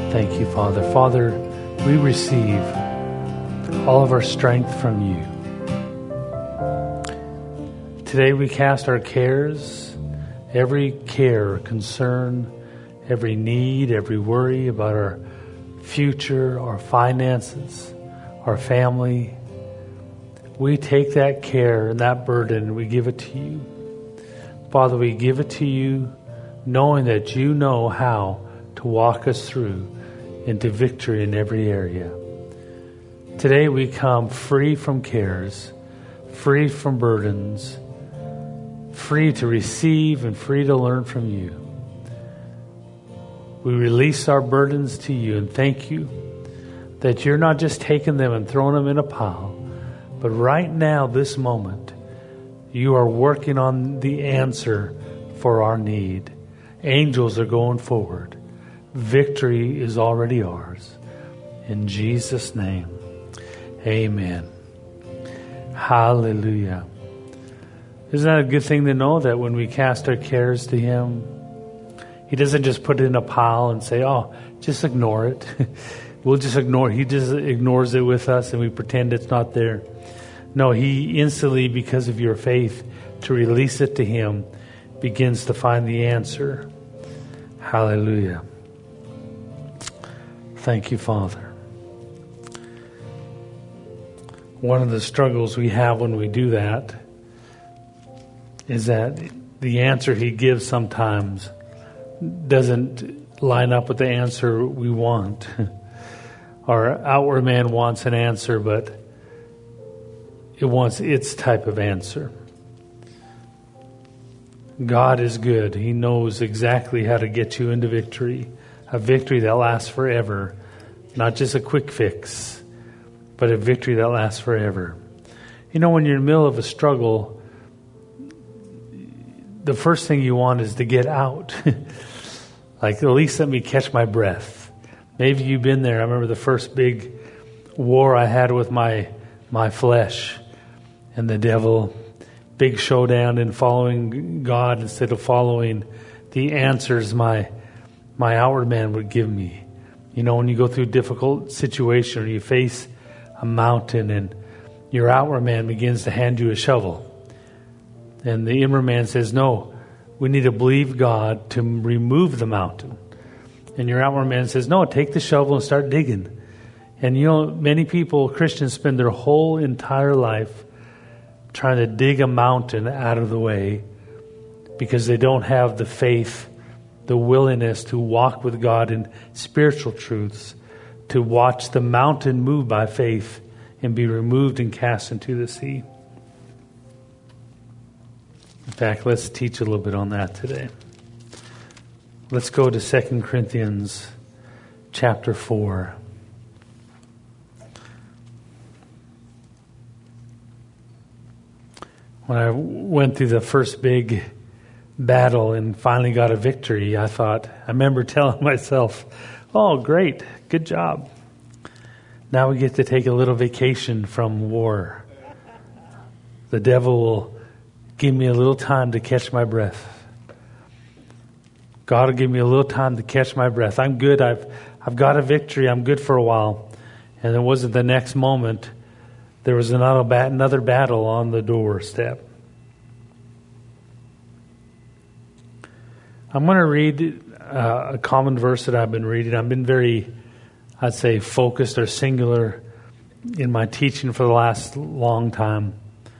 Thank you, Father. Father, we receive all of our strength from you. Today we cast our cares, every care, concern, every need, every worry about our future, our finances, our family. We take that care and that burden and we give it to you. Father, we give it to you knowing that you know how to walk us through into victory in every area. Today we come free from cares, free from burdens, free to receive and free to learn from you. We release our burdens to you and thank you that you're not just taking them and throwing them in a pile, but right now, this moment, you are working on the answer for our need. Angels are going forward. Victory is already ours. In Jesus' name, amen. Hallelujah. Isn't that a good thing to know that when we cast our cares to Him, He doesn't just put it in a pile and say, oh, just ignore it. We'll just ignore it. He just ignores it with us and we pretend it's not there. No, He instantly, because of your faith, to release it to Him, begins to find the answer. Hallelujah. Thank you, Father. One of the struggles we have when we do that is that the answer He gives sometimes doesn't line up with the answer we want. Our outward man wants an answer, but it wants its type of answer. God is good. He knows exactly how to get you into victory, a victory that lasts forever, not just a quick fix, but a victory that lasts forever. You know, when you're in the middle of a struggle, the first thing you want is to get out. Like, at least let me catch my breath. Maybe you've been there. I remember the first big war I had with my flesh and the devil. Big showdown in following God instead of following the answers my outward man would give me. You know, when you go through a difficult situation or you face a mountain and your outward man begins to hand you a shovel. And the inward man says, no, we need to believe God to remove the mountain. And your outward man says, no, take the shovel and start digging. And you know, many people, Christians, spend their whole entire life trying to dig a mountain out of the way because they don't have the faith, the willingness to walk with God in spiritual truths, to watch the mountain move by faith and be removed and cast into the sea. In fact, let's teach a little bit on that today. Let's go to 2 Corinthians chapter 4. When I went through the first big battle and finally got a victory, I remember telling myself, oh, great, good job. Now we get to take a little vacation from war. The devil will give me a little time to catch my breath. God will give me a little time to catch my breath. I'm good. I've got a victory. I'm good for a while. And it wasn't the next moment. There was another battle on the doorstep. I'm going to read a common verse that I've been reading. I've been very, I'd say, focused or singular in my teaching for the last long time.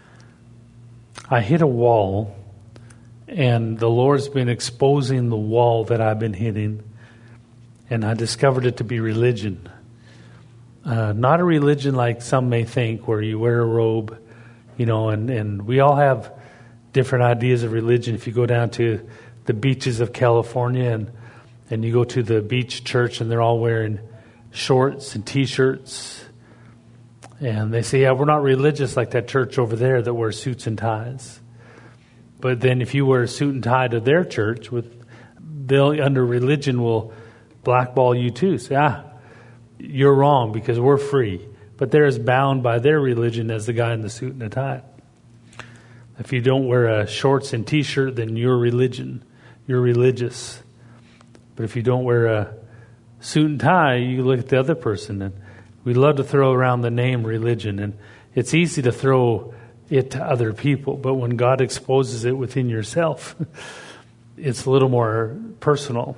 I hit a wall, and the Lord's been exposing the wall that I've been hitting, and I discovered it to be religion. Not a religion like some may think, where you wear a robe, you know, and we all have different ideas of religion. If you go down to the beaches of California and you go to the beach church and they're all wearing shorts and T-shirts, and they say, yeah, we're not religious like that church over there that wears suits and ties. But then if you wear a suit and tie to their church, they'll under religion will blackball you too. Say, you're wrong because we're free. But they're as bound by their religion as the guy in the suit and the tie. If you don't wear shorts and T-shirt, then you're religious. But if you don't wear suit and tie, you look at the other person, and we love to throw around the name religion, and it's easy to throw it to other people, but when God exposes it within yourself, it's a little more personal.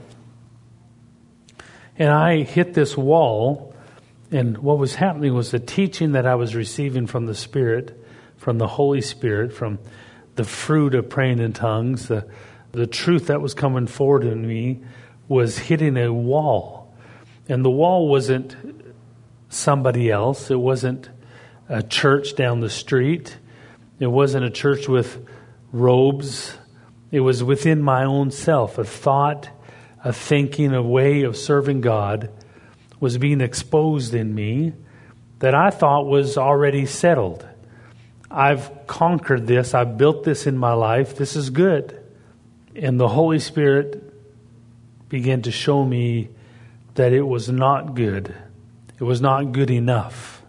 And I hit this wall, and what was happening was the teaching that I was receiving from the Spirit, from the Holy Spirit, from the fruit of praying in tongues, the truth that was coming forward in me was hitting a wall. And the wall wasn't somebody else. It wasn't a church down the street. It wasn't a church with robes. It was within my own self. A thought, a thinking, a way of serving God was being exposed in me that I thought was already settled. I've conquered this. I've built this in my life. This is good. And the Holy Spirit began to show me that it was not good. It was not good enough.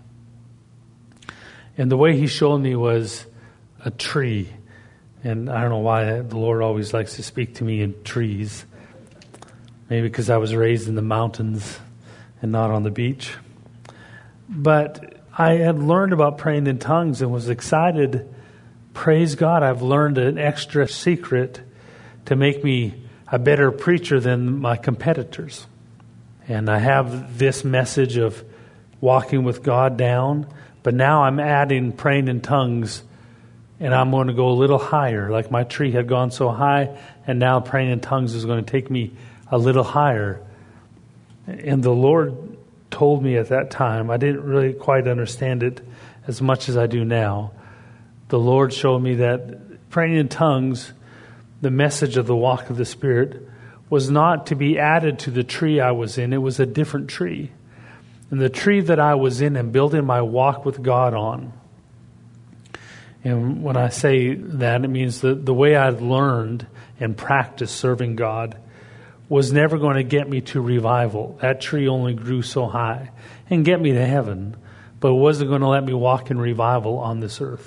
And the way He showed me was a tree. And I don't know why the Lord always likes to speak to me in trees. Maybe because I was raised in the mountains and not on the beach. But I had learned about praying in tongues and was excited. Praise God, I've learned an extra secret to make me a better preacher than my competitors. And I have this message of walking with God down, but now I'm adding praying in tongues, and I'm going to go a little higher. Like my tree had gone so high, and now praying in tongues is going to take me a little higher. And the Lord told me at that time, I didn't really quite understand it as much as I do now. The Lord showed me that praying in tongues, the message of the walk of the Spirit, was not to be added to the tree I was in. It was a different tree. And the tree that I was in and building my walk with God on. And when I say that, it means that the way I'd learned and practiced serving God was never going to get me to revival. That tree only grew so high and get me to heaven, but it wasn't going to let me walk in revival on this earth.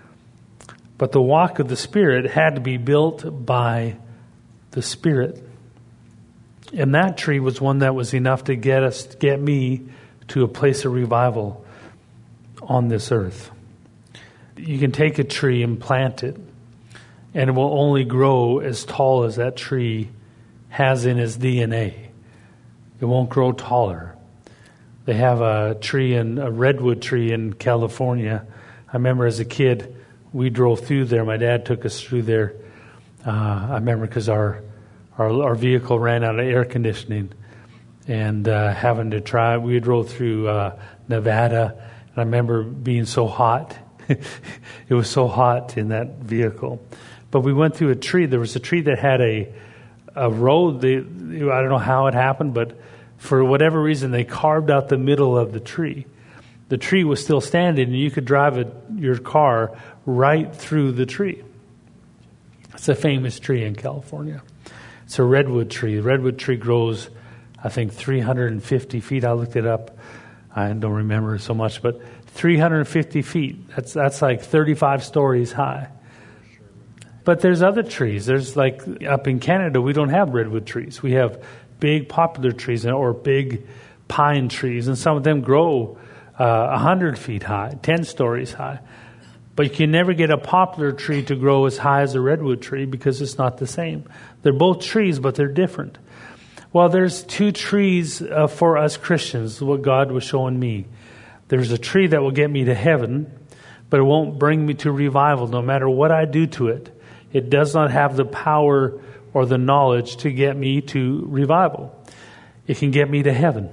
But the walk of the Spirit had to be built by the Spirit. And that tree was one that was enough to get me to a place of revival on this earth. You can take a tree and plant it, and it will only grow as tall as that tree has in its DNA. It won't grow taller. They have a redwood tree in California. I remember as a kid, we drove through there. My dad took us through there. I remember because our vehicle ran out of air conditioning, and having to try. We drove through Nevada, and I remember being so hot. It was so hot in that vehicle. But we went through a tree. There was a tree that had a road. I don't know how it happened, but for whatever reason, they carved out the middle of the tree. The tree was still standing, and you could drive your car right through the tree. It's a famous tree in California. It's a redwood tree. The redwood tree grows, I think, 350 feet. I looked it up. I don't remember so much, but 350 feet. That's like 35 stories high. But there's other trees. There's like up in Canada, we don't have redwood trees. We have big poplar trees or big pine trees, and some of them grow 100 feet high, 10 stories high. But you can never get a poplar tree to grow as high as a redwood tree because it's not the same. They're both trees, but they're different. Well, there's two trees for us Christians, what God was showing me. There's a tree that will get me to heaven, but it won't bring me to revival no matter what I do to it. It does not have the power or the knowledge to get me to revival. It can get me to heaven.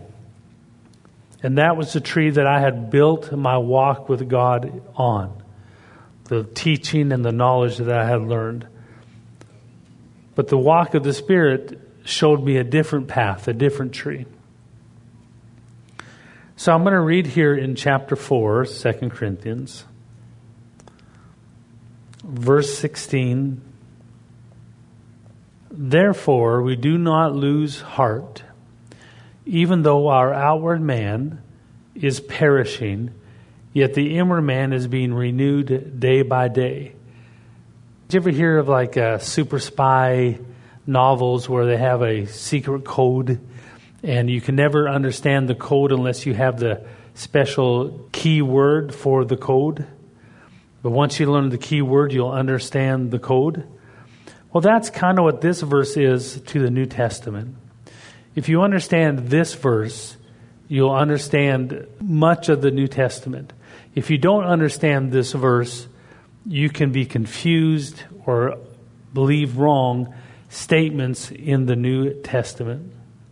And that was the tree that I had built my walk with God on. The teaching and the knowledge that I had learned. But the walk of the Spirit showed me a different path, a different tree. So I'm going to read here in chapter 4, 2 Corinthians, verse 16. Therefore, we do not lose heart, even though our outward man is perishing, yet the inward man is being renewed day by day. Did you ever hear of like super spy novels where they have a secret code And you can never understand the code unless you have the special key word for the code. But once you learn the key word, you'll understand the code. Well, that's kind of what this verse is to the New Testament. If you understand this verse, you'll understand much of the New Testament. If you don't understand this verse, you can be confused or believe wrong statements in the New Testament.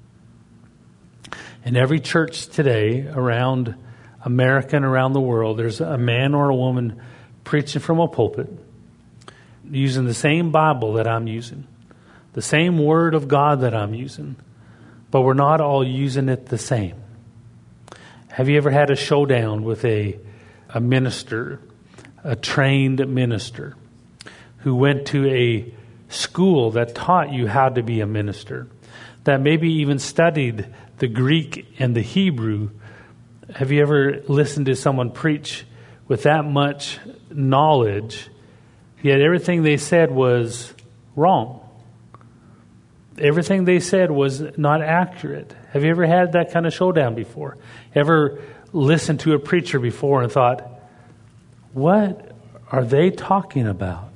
In every church today around America and around the world, there's a man or a woman preaching from a pulpit using the same Bible that I'm using, the same Word of God that I'm using, but we're not all using it the same. Have you ever had a showdown with a minister, a trained minister, who went to a school that taught you how to be a minister, that maybe even studied the Greek and the Hebrew? Have you ever listened to someone preach with that much knowledge, yet everything they said was wrong? Everything they said was not accurate. Have you ever had that kind of showdown before? Ever listened to a preacher before and thought, what are they talking about?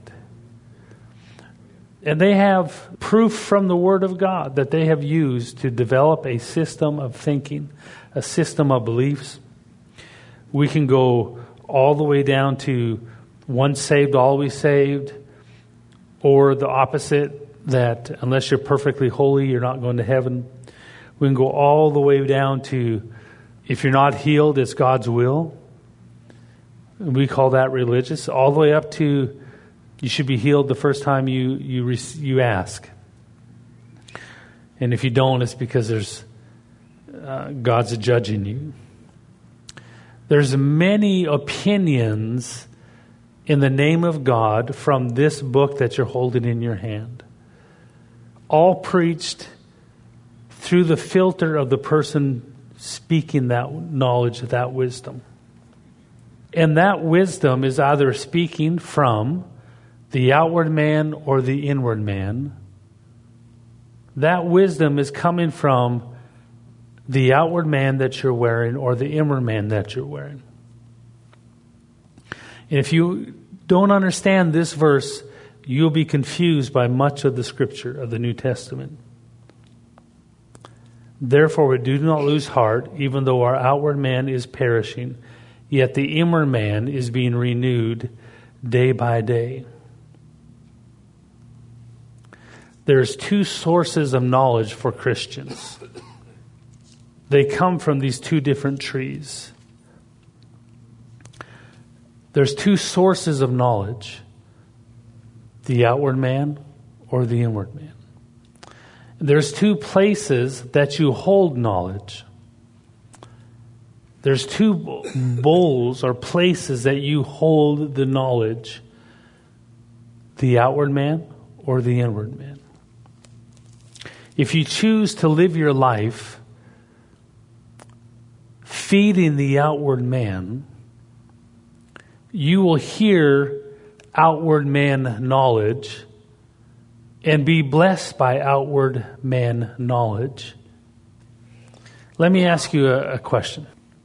And they have proof from the Word of God that they have used to develop a system of thinking, a system of beliefs. We can go all the way down to once saved, always saved, or the opposite, that unless you're perfectly holy, you're not going to heaven. We can go all the way down to if you're not healed, it's God's will. We call that religious. All the way up to you should be healed the first time you ask. And if you don't, it's because there's God's judging you. There's many opinions in the name of God from this book that you're holding in your hand, all preached through the filter of the person speaking that knowledge, that wisdom. And that wisdom is either speaking from the outward man or the inward man. That wisdom is coming from the outward man that you're wearing or the inward man that you're wearing. And if you don't understand this verse, you'll be confused by much of the Scripture of the New Testament. Therefore, we do not lose heart, even though our outward man is perishing, yet the inward man is being renewed day by day. There's two sources of knowledge for Christians. They come from these two different trees. There's two sources of knowledge: the outward man or the inward man. There's two places that you hold knowledge. There's two bowls or places that you hold the knowledge: the outward man or the inward man. If you choose to live your life feeding the outward man, you will hear outward man knowledge and be blessed by outward man knowledge. Let me ask you a question.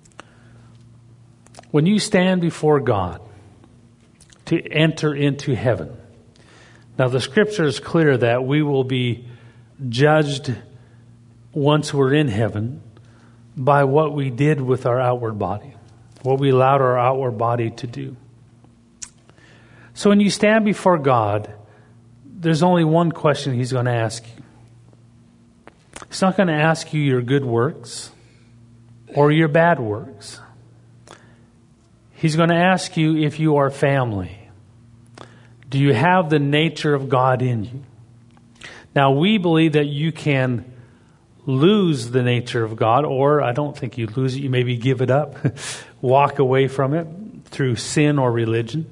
When you stand before God to enter into heaven, now the Scripture is clear that we will be judged once we're in heaven by what we did with our outward body, what we allowed our outward body to do. So when you stand before God, there's only one question He's going to ask you. He's not going to ask you your good works or your bad works. He's going to ask you if you are family. Do you have the nature of God in you? Now, we believe that you can lose the nature of God, or I don't think you lose it. You maybe give it up, walk away from it through sin or religion.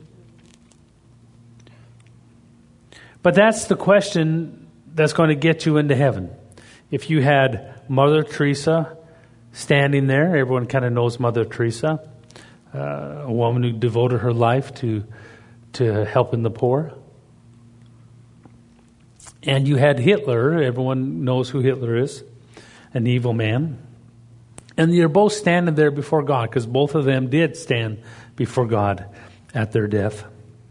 But that's the question that's going to get you into heaven. If you had Mother Teresa standing there, everyone kind of knows Mother Teresa, a woman who devoted her life to helping the poor. And you had Hitler, everyone knows who Hitler is, an evil man. And you're both standing there before God, because both of them did stand before God at their death.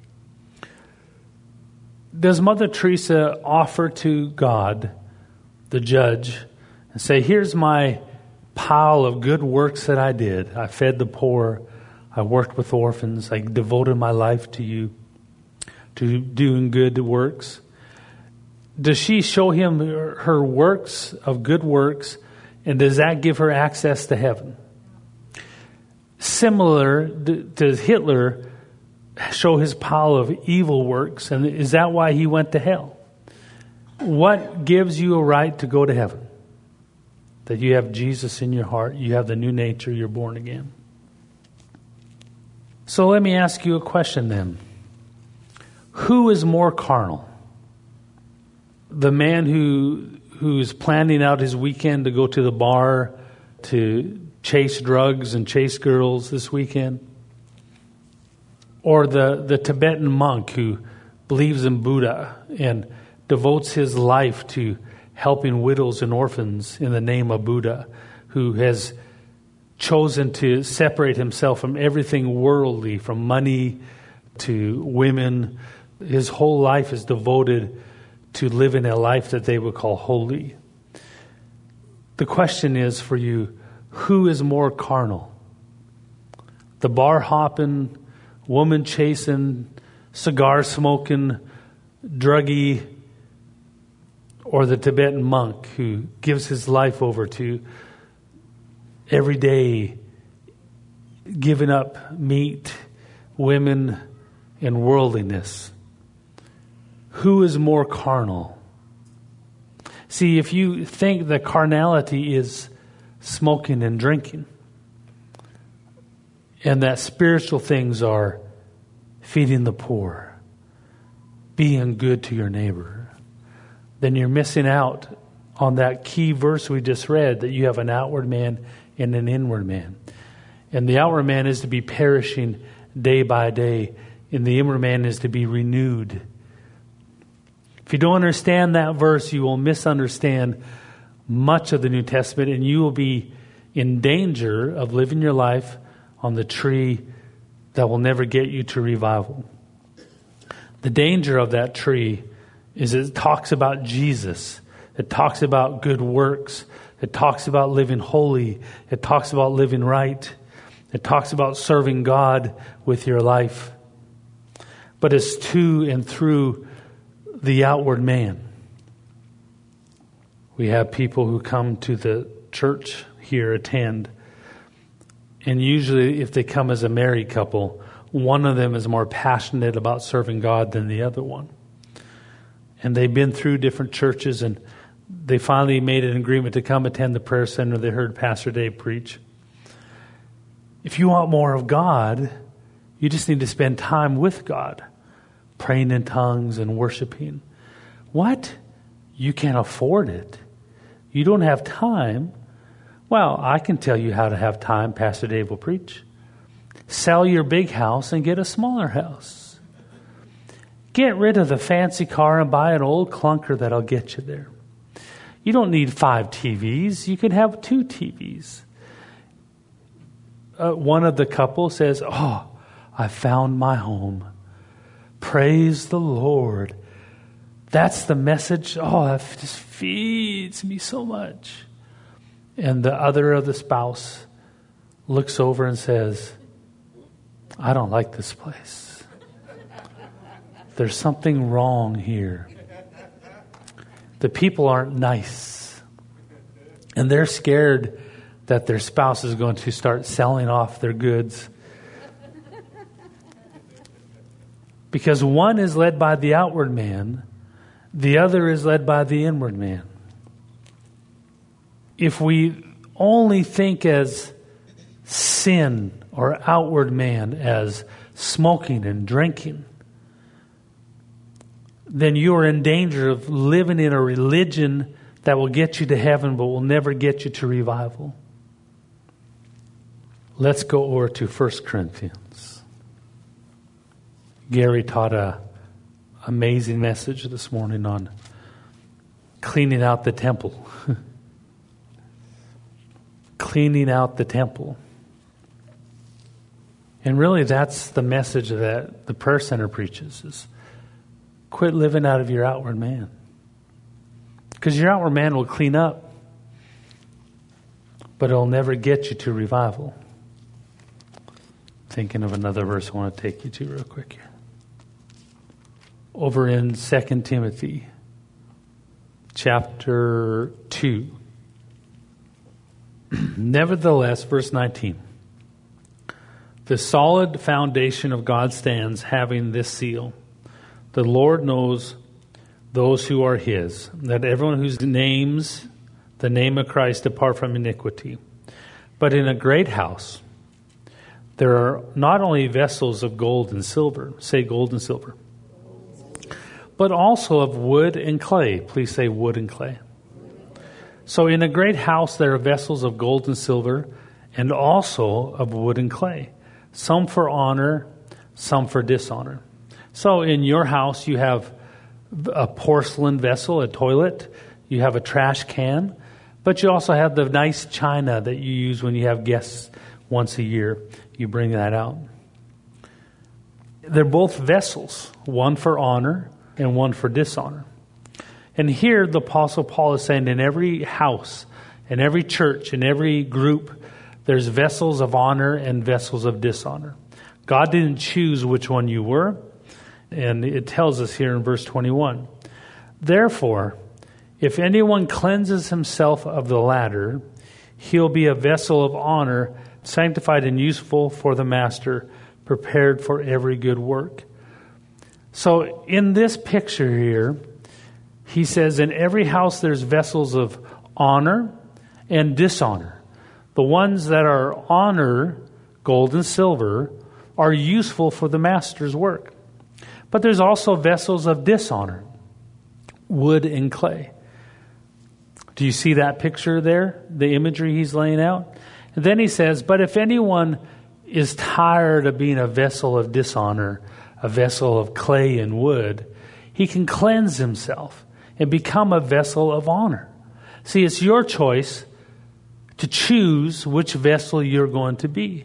Does Mother Teresa offer to God, the judge, and say, here's my pile of good works that I did. I fed the poor. I worked with orphans. I devoted my life to you, to doing good works. Does she show him her works of good works, and does that give her access to heaven? Similar, does Hitler show his pile of evil works, and is that why he went to hell? What gives you a right to go to heaven? That you have Jesus in your heart, you have the new nature, you're born again. So let me ask you a question then. Who is more carnal? The man who's planning out his weekend to go to the bar, to chase drugs and chase girls this weekend? Or the Tibetan monk who believes in Buddha and devotes his life to helping widows and orphans in the name of Buddha, who has chosen to separate himself from everything worldly, from money to women. His whole life is devoted to living a life that they would call holy. The question is for you, who is more carnal? The bar hopping, woman chasing, cigar smoking, druggie, or the Tibetan monk who gives his life over to every day giving up meat, women, and worldliness? Who is more carnal? See, if you think that carnality is smoking and drinking, and that spiritual things are feeding the poor, being good to your neighbor, then you're missing out on that key verse we just read, that you have an outward man and an inward man. And the outward man is to be perishing day by day, and the inward man is to be renewed. If you don't understand that verse, you will misunderstand much of the New Testament, and you will be in danger of living your life on the tree that will never get you to revival. The danger of that tree is it talks about Jesus. It talks about good works. It talks about living holy. It talks about living right. It talks about serving God with your life. But it's to and through the outward man. We have people who come to the church here, attend, and usually if they come as a married couple, one of them is more passionate about serving God than the other one. And they've been through different churches, and they finally made an agreement to come attend the prayer center. They heard Pastor Dave preach. If you want more of God, you just need to spend time with God, praying in tongues and worshiping. What? You can't afford it. You don't have time. Well, I can tell you how to have time. Pastor Dave will preach. Sell your big house and get a smaller house. Get rid of the fancy car and buy an old clunker that'll get you there. You don't need 5 TVs. You can have 2 TVs. One of the couple says, "Oh, I found my home. Praise the Lord." That's the message. Oh, that just feeds me so much. And the other of the spouse looks over and says, "I don't like this place. There's something wrong here. The people aren't nice." And they're scared that their spouse is going to start selling off their goods. Because one is led by the outward man, the other is led by the inward man. If we only think as sin or outward man as smoking and drinking, then you are in danger of living in a religion that will get you to heaven but will never get you to revival. Let's go over to 1 Corinthians. Gary taught an amazing message this morning on cleaning out the temple. cleaning out the temple. And really that's the message that the Prayer Center preaches, is quit living out of your outward man. Because your outward man will clean up, but it'll never get you to revival. Thinking of another verse I want to take you to real quick here. Over in 2 Timothy chapter 2. Nevertheless, verse 19. The solid foundation of God stands, having this seal. The Lord knows those who are his, that everyone whose names the name of Christ depart from iniquity. But in a great house there are not only vessels of gold and silver, say gold and silver, but also of wood and clay. Please say wood and clay. So in a great house there are vessels of gold and silver, and also of wood and clay, some for honor, some for dishonor. So in your house you have a porcelain vessel, a toilet, you have a trash can, but you also have the nice china that you use when you have guests once a year. You bring that out. They're both vessels, one for honor and one for dishonor. And here the Apostle Paul is saying in every house, in every church, in every group, there's vessels of honor and vessels of dishonor. God didn't choose which one you were. And it tells us here in verse 21, therefore, if anyone cleanses himself of the latter, he'll be a vessel of honor, sanctified and useful for the master, prepared for every good work. So in this picture here, he says in every house there's vessels of honor and dishonor. The ones that are honor, gold and silver, are useful for the master's work. But there's also vessels of dishonor, wood and clay. Do you see that picture there? The imagery he's laying out? And then he says, but if anyone is tired of being a vessel of dishonor, a vessel of clay and wood, he can cleanse himself and become a vessel of honor. See, it's your choice to choose which vessel you're going to be.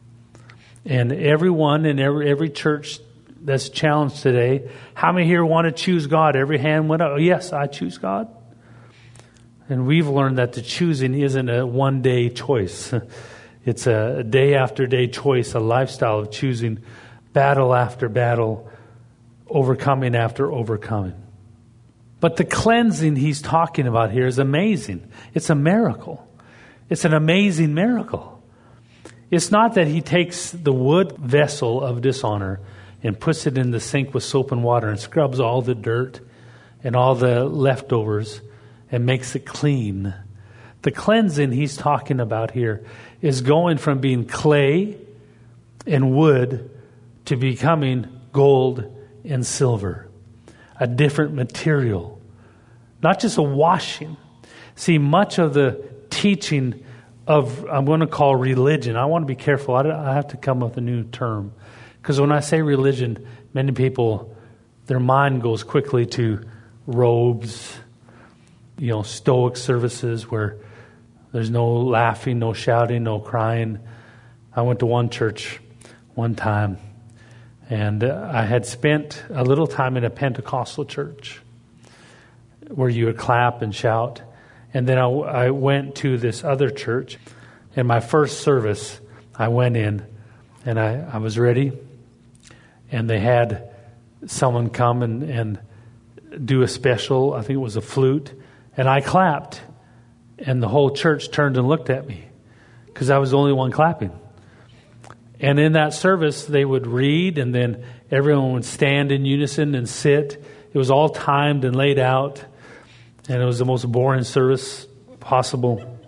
And everyone in every church that's challenged today, how many here want to choose God? Every hand went up. Oh, yes, I choose God. And we've learned that the choosing isn't a one-day choice. It's a day after day choice, a lifestyle of choosing battle after battle, overcoming after overcoming. But the cleansing he's talking about here is amazing. It's a miracle. It's an amazing miracle. It's not that he takes the wood vessel of dishonor and puts it in the sink with soap and water and scrubs all the dirt and all the leftovers and makes it clean. The cleansing he's talking about here is going from being clay and wood to becoming gold and silver. A different material. Not just a washing. See, much of the teaching of, I'm going to call religion, I want to be careful. I have to come up with a new term. Because when I say religion, many people, their mind goes quickly to robes, stoic services where there's no laughing, no shouting, no crying. I went to one church one time, and I had spent a little time in a Pentecostal church where you would clap and shout. And then I went to this other church, and my first service, I went in, and I was ready. And they had someone come and do a special, I think it was a flute, and I clapped. And the whole church turned and looked at me because I was the only one clapping. And in that service, they would read, and then everyone would stand in unison and sit. It was all timed and laid out, and it was the most boring service possible.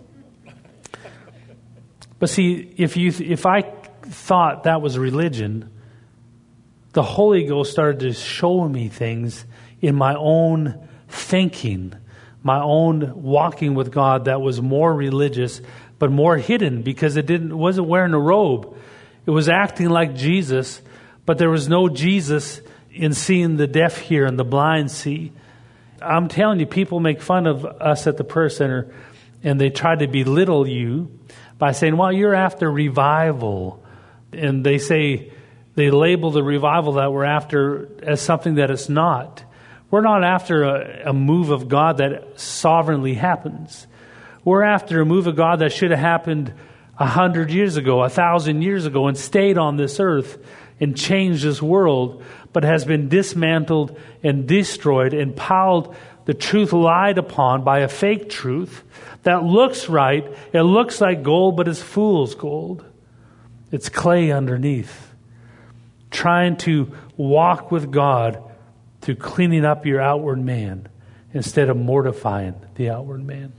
But see, if I thought that was religion, the Holy Ghost started to show me things in my own thinking, my own walking with God that was more religious, but more hidden because it wasn't wearing a robe. It was acting like Jesus, but there was no Jesus in seeing the deaf hear and the blind see. I'm telling you, people make fun of us at the prayer center and they try to belittle you by saying, well, you're after revival. And they label the revival that we're after as something that it's not. We're not after a move of God that sovereignly happens. We're after a move of God that should have happened 100 years ago, 1,000 years ago, and stayed on this earth and changed this world, but has been dismantled and destroyed and piled the truth lied upon by a fake truth that looks right. It looks like gold, but it's fool's gold. It's clay underneath. Trying to walk with God through cleaning up your outward man instead of mortifying the outward man.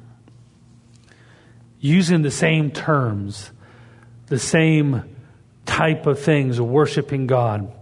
Using the same terms, the same type of things, worshiping God,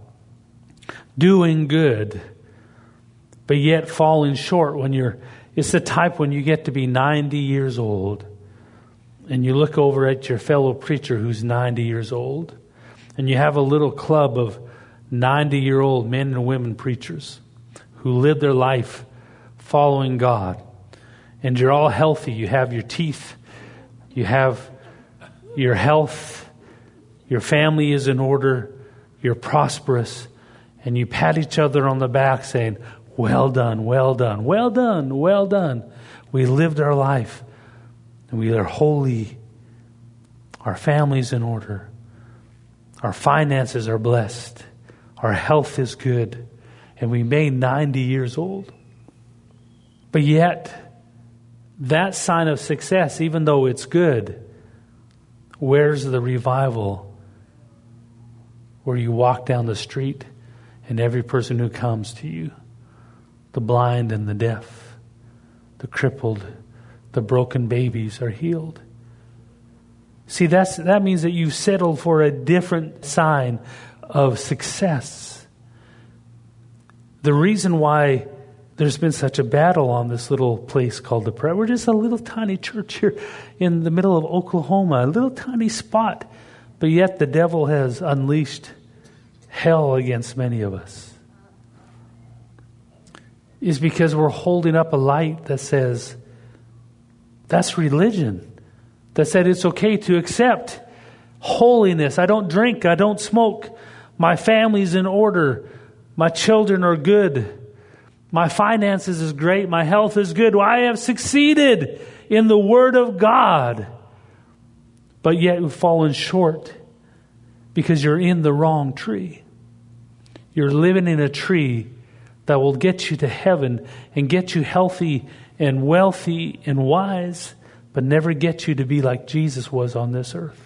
doing good, but yet falling short it's the type when you get to be 90 years old and you look over at your fellow preacher who's 90 years old and you have a little club of 90-year-old men and women preachers who live their life following God, and you're all healthy. You have your teeth, you have your health, your family is in order, you're prosperous, and you pat each other on the back saying, well done, well done, well done, well done. We lived our life, and we are holy. Our family's in order. Our finances are blessed. Our health is good. And we made 90 years old. But yet, that sign of success, even though it's good, where's the revival where you walk down the street and every person who comes to you, the blind and the deaf, the crippled, the broken babies are healed? See, that means that you've settled for a different sign of success. The reason why there's been such a battle on this little place called the Prairie, we're just a little tiny church here in the middle of Oklahoma, a little tiny spot, but yet the devil has unleashed hell against many of us. Is because we're holding up a light that says, that's religion. That said it's okay to accept holiness. I don't drink, I don't smoke, my family's in order, my children are good. My finances is great. My health is good. Well, I have succeeded in the Word of God. But yet you've fallen short because you're in the wrong tree. You're living in a tree that will get you to heaven and get you healthy and wealthy and wise, but never get you to be like Jesus was on this earth.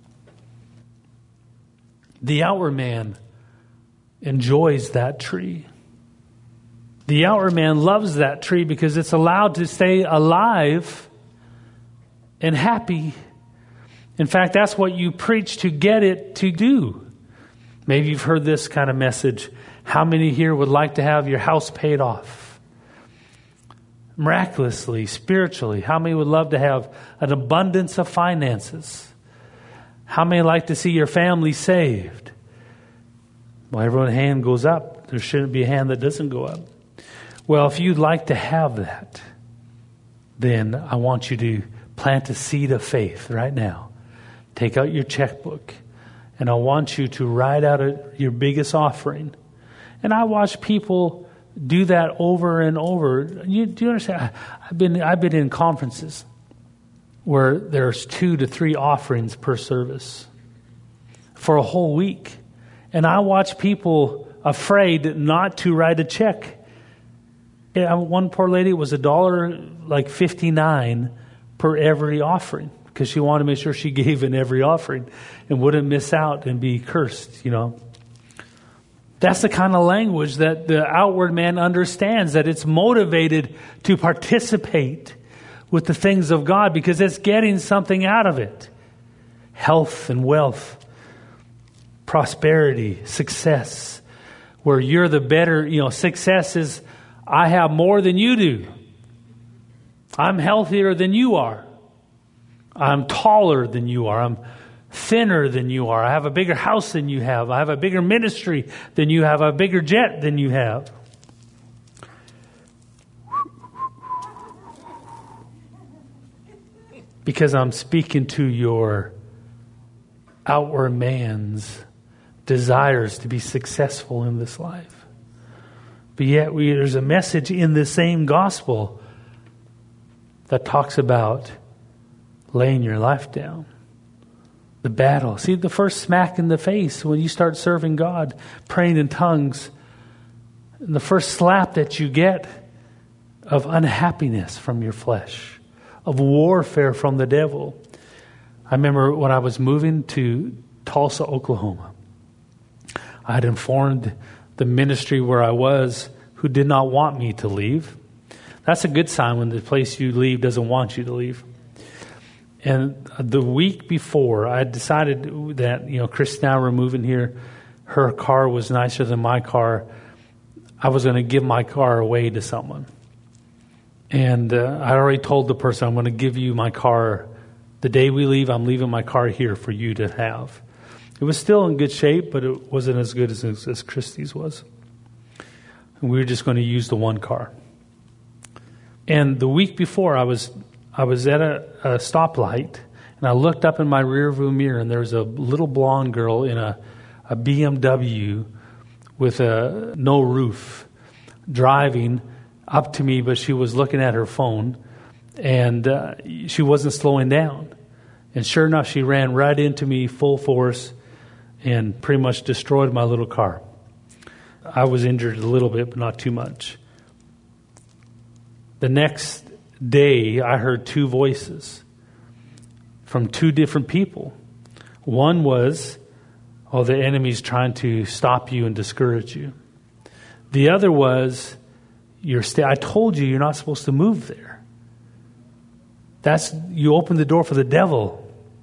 The outward man enjoys that tree. The outward man loves that tree because it's allowed to stay alive and happy. In fact, that's what you preach to get it to do. Maybe you've heard this kind of message. How many here would like to have your house paid off? Miraculously, spiritually. How many would love to have an abundance of finances? How many like to see your family saved? Well, everyone's hand goes up. There shouldn't be a hand that doesn't go up. Well, if you'd like to have that, then I want you to plant a seed of faith right now. Take out your checkbook, and I want you to write out your biggest offering. And I watch people do that over and over. Do you understand? I've been in conferences where there's 2 to 3 offerings per service for a whole week. And I watch people afraid not to write a check. One poor lady, it was $1.59 per every offering because she wanted to make sure she gave in every offering and wouldn't miss out and be cursed, That's the kind of language that the outward man understands, that it's motivated to participate with the things of God because it's getting something out of it. Health and wealth, prosperity, success, where you're the better, success is, I have more than you do. I'm healthier than you are. I'm taller than you are. I'm thinner than you are. I have a bigger house than you have. I have a bigger ministry than you have. I have a bigger jet than you have. because I'm speaking to your outward man's desires to be successful in this life. But yet there's a message in the same gospel that talks about laying your life down. The battle. See, the first smack in the face when you start serving God, praying in tongues, and the first slap that you get of unhappiness from your flesh, of warfare from the devil. I remember when I was moving to Tulsa, Oklahoma, I had informed the ministry where I was, who did not want me to leave. That's a good sign when the place you leave doesn't want you to leave. And the week before, I decided that, Chris and I were moving here. Her car was nicer than my car. I was going to give my car away to someone. And I already told the person, I'm going to give you my car. The day we leave, I'm leaving my car here for you to have. It was still in good shape, but it wasn't as good as Christie's was. And we were just going to use the one car. And the week before, I was at a stoplight, and I looked up in my rearview mirror, and there was a little blonde girl in a BMW with no roof driving up to me, but she was looking at her phone, and she wasn't slowing down. And sure enough, she ran right into me full force and pretty much destroyed my little car. I was injured a little bit, but not too much. The next day, I heard two voices from two different people. One was, the enemy's trying to stop you and discourage you. The other was, I told you you're not supposed to move there. You open the door for the devil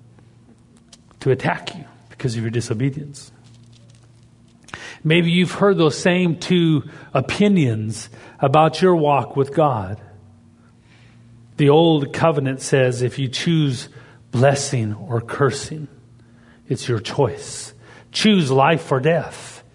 to attack you because of your disobedience. Maybe you've heard those same two opinions about your walk with God. The old covenant says if you choose blessing or cursing, it's your choice. Choose life or death.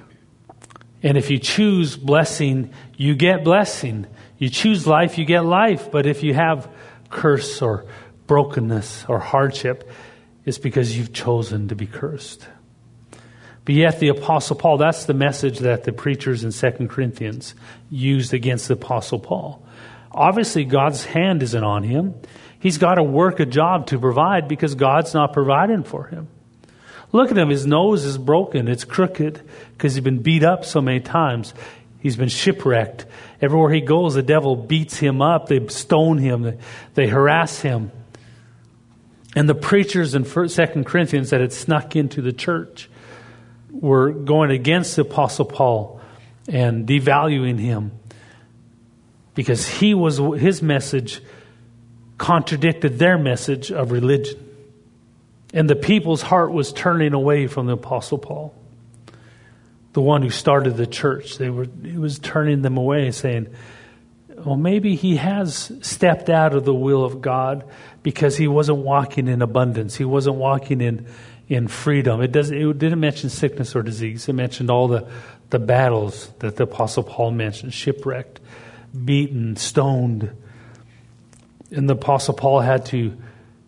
And if you choose blessing, you get blessing. You choose life, you get life. But if you have curse or brokenness or hardship, it's because you've chosen to be cursed. But yet the Apostle Paul, that's the message that the preachers in 2 Corinthians used against the Apostle Paul. Obviously, God's hand isn't on him. He's got to work a job to provide because God's not providing for him. Look at him. His nose is broken. It's crooked because he's been beat up so many times. He's been shipwrecked. Everywhere he goes, the devil beats him up. They stone him. They harass him. And the preachers in 2 Corinthians that had snuck into the church were going against the Apostle Paul and devaluing him because his message contradicted their message of religion. And the people's heart was turning away from the Apostle Paul, the one who started the church. He was turning them away, saying, well, maybe he has stepped out of the will of God because he wasn't walking in abundance. He wasn't walking in freedom. It didn't mention sickness or disease. It mentioned all the battles that the Apostle Paul mentioned: shipwrecked, beaten, stoned. And the Apostle Paul had to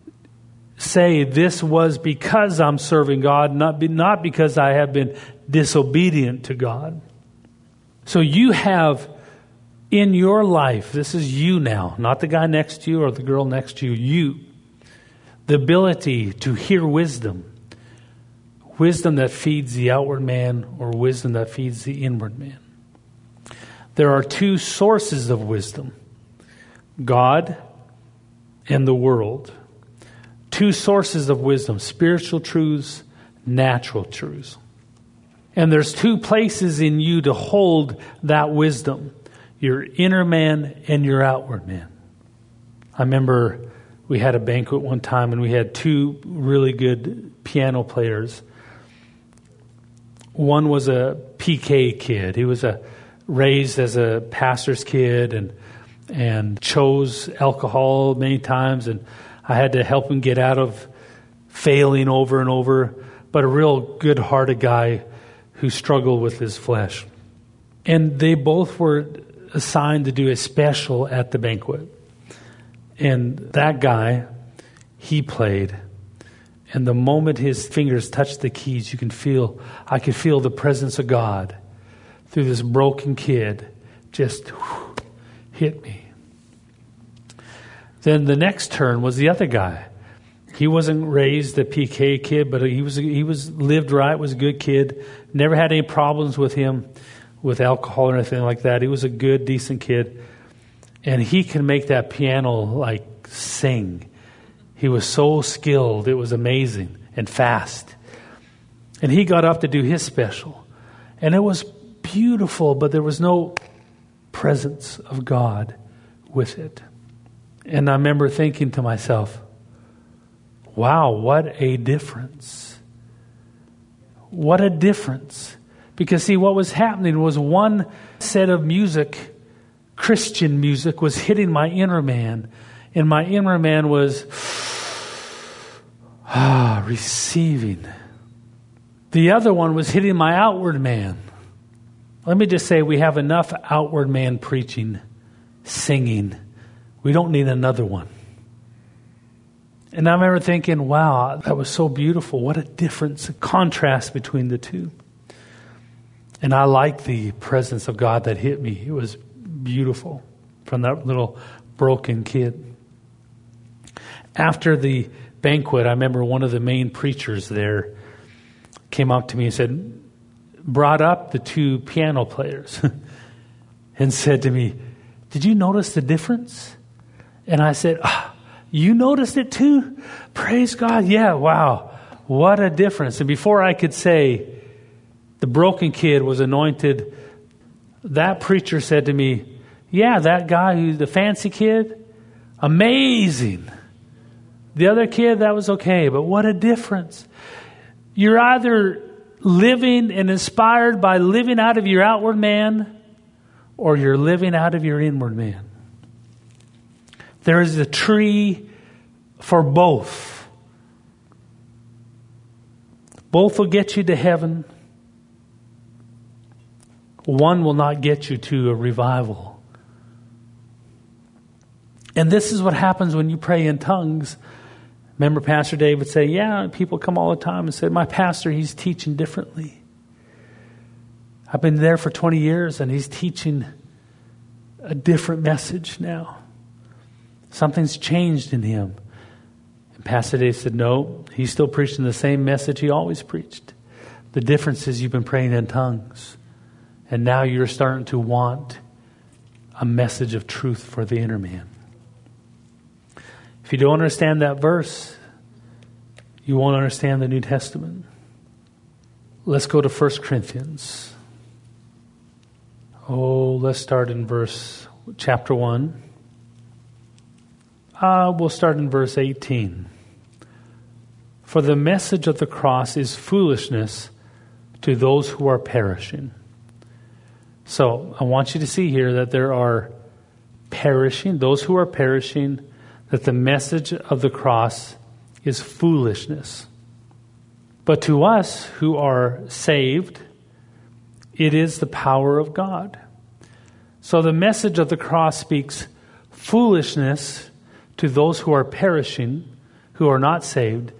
say, this was because I'm serving God, not because I have been disobedient to God. So you have in your life, this is you now, not the guy next to you or the girl next to you, the ability to hear wisdom. Wisdom that feeds the outward man or wisdom that feeds the inward man. There are two sources of wisdom: God and the world. Two sources of wisdom: spiritual truths, natural truths. And there's two places in you to hold that wisdom: your inner man and your outward man. I remember we had a banquet one time and we had two really good piano players. One was a PK kid. He was raised as a pastor's kid and chose alcohol many times, and I had to help him get out of failing over and over, but a real good-hearted guy who struggled with his flesh. And they both were assigned to do a special at the banquet. And that guy, he played. And the moment his fingers touched the keys, I could feel the presence of God through this broken kid just hit me. Then the next turn was the other guy. He wasn't raised a PK kid, but he was lived right, was a good kid. Never had any problems with him, with alcohol or anything like that. He was a good, decent kid. And he can make that piano like sing. He was so skilled. It was amazing and fast. And he got up to do his special. And it was beautiful, but there was no presence of God with it. And I remember thinking to myself, wow, what a difference. What a difference. Because see, what was happening was one set of music, Christian music, was hitting my inner man. And my inner man was receiving. The other one was hitting my outward man. Let me just say, we have enough outward man preaching, singing. We don't need another one. And I remember thinking, wow, that was so beautiful. What a difference, a contrast between the two. And I like the presence of God that hit me. It was beautiful from that little broken kid. After the banquet, I remember one of the main preachers there came up to me and said, brought up the two piano players and said to me, did you notice the difference? And I said, you noticed it too? Praise God. Yeah, wow. What a difference. And before I could say the broken kid was anointed, that preacher said to me, yeah, that guy who's the fancy kid, amazing. The other kid, that was okay, but what a difference. You're either living and inspired by living out of your outward man, or you're living out of your inward man. There is a tree for both. Both will get you to heaven. One will not get you to a revival. And this is what happens when you pray in tongues. Remember Pastor Dave would say, yeah, people come all the time and say, my pastor, he's teaching differently. I've been there for 20 years and he's teaching a different message now. Something's changed in him. And Pastor Dave said, no, he's still preaching the same message he always preached. The difference is you've been praying in tongues. And now you're starting to want a message of truth for the inner man. If you don't understand that verse, you won't understand the New Testament. Let's go to 1 Corinthians. Let's start in chapter 1. We'll start in verse 18. For the message of the cross is foolishness to those who are perishing. So I want you to see here that there are perishing, those who are perishing, that the message of the cross is foolishness. But to us who are saved, it is the power of God. So the message of the cross speaks foolishness to those who are perishing, who are not saved,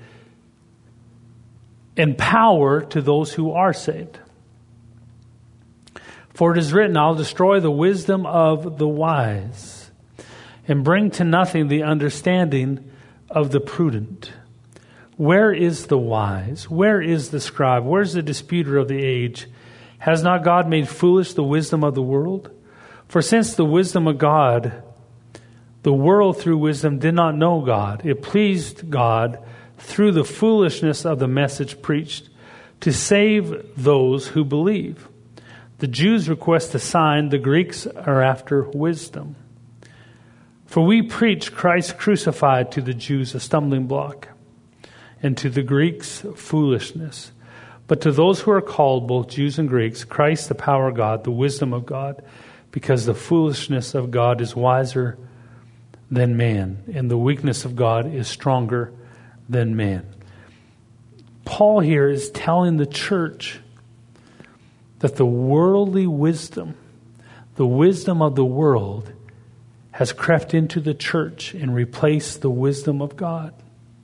and power to those who are saved. For it is written, I'll destroy the wisdom of the wise and bring to nothing the understanding of the prudent. Where is the wise? Where is the scribe? Where's the disputer of the age? Has not God made foolish the wisdom of the world? For since the wisdom of God, the world through wisdom did not know God, it pleased God through the foolishness of the message preached to save those who believe. The Jews request a sign, the Greeks are after wisdom. For we preach Christ crucified, to the Jews a stumbling block, and to the Greeks foolishness. But to those who are called, both Jews and Greeks, Christ the power of God, the wisdom of God, because the foolishness of God is wiser than man, and the weakness of God is stronger than man. Paul here is telling the church that the worldly wisdom, the wisdom of the world, has crept into the church and replaced the wisdom of God.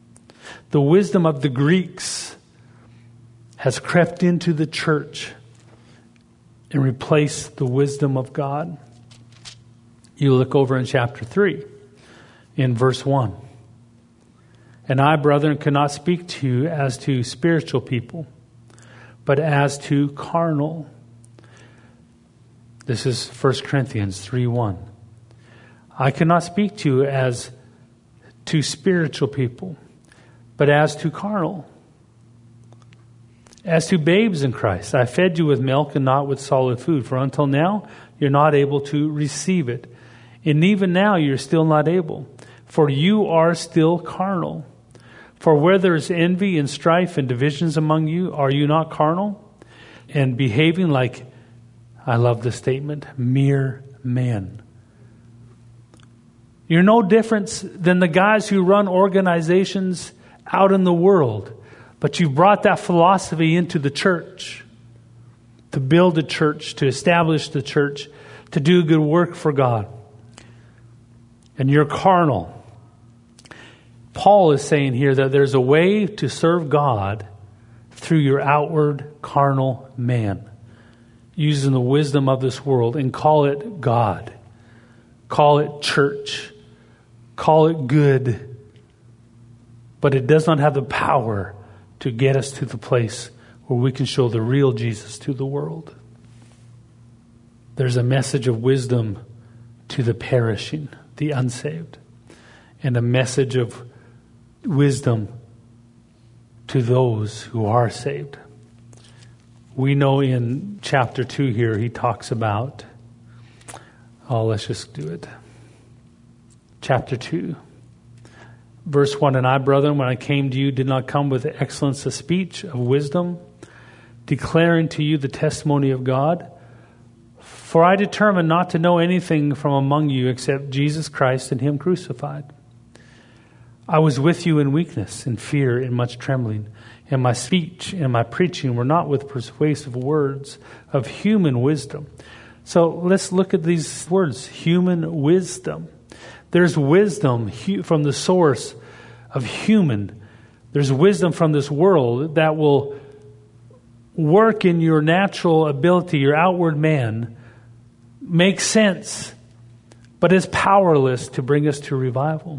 The wisdom of the Greeks has crept into the church and replaced the wisdom of God. You look over in chapter 3, in verse 1. And I, brethren, cannot speak to you as to spiritual people, but as to carnal. This is 1 Corinthians 3:1. I cannot speak to you as to spiritual people, but as to carnal. As to babes in Christ, I fed you with milk and not with solid food, for until now you're not able to receive it. And even now you're still not able, for you are still carnal. For where there is envy and strife and divisions among you, are you not carnal? And behaving like, I love this statement, mere men. You're no different than the guys who run organizations out in the world. But you've brought that philosophy into the church, to build a church, to establish the church, to do good work for God. And you're carnal. Paul is saying here that there's a way to serve God through your outward carnal man, using the wisdom of this world, and call it God. Call it church. Call it good. But it does not have the power to get us to the place where we can show the real Jesus to the world. There's a message of wisdom to the perishing, the unsaved, and a message of wisdom to those who are saved. We know in chapter 2 here, he talks about, let's just do it. Chapter 2. Verse 1, and I, brethren, when I came to you, did not come with excellence of speech, of wisdom, declaring to you the testimony of God. For I determined not to know anything from among you except Jesus Christ and Him crucified. I was with you in weakness, in fear, in much trembling. And my speech and my preaching were not with persuasive words of human wisdom. So let's look at these words, human wisdom. There's wisdom from the source of human. There's wisdom from this world that will work in your natural ability, your outward man, make sense, but is powerless to bring us to revival.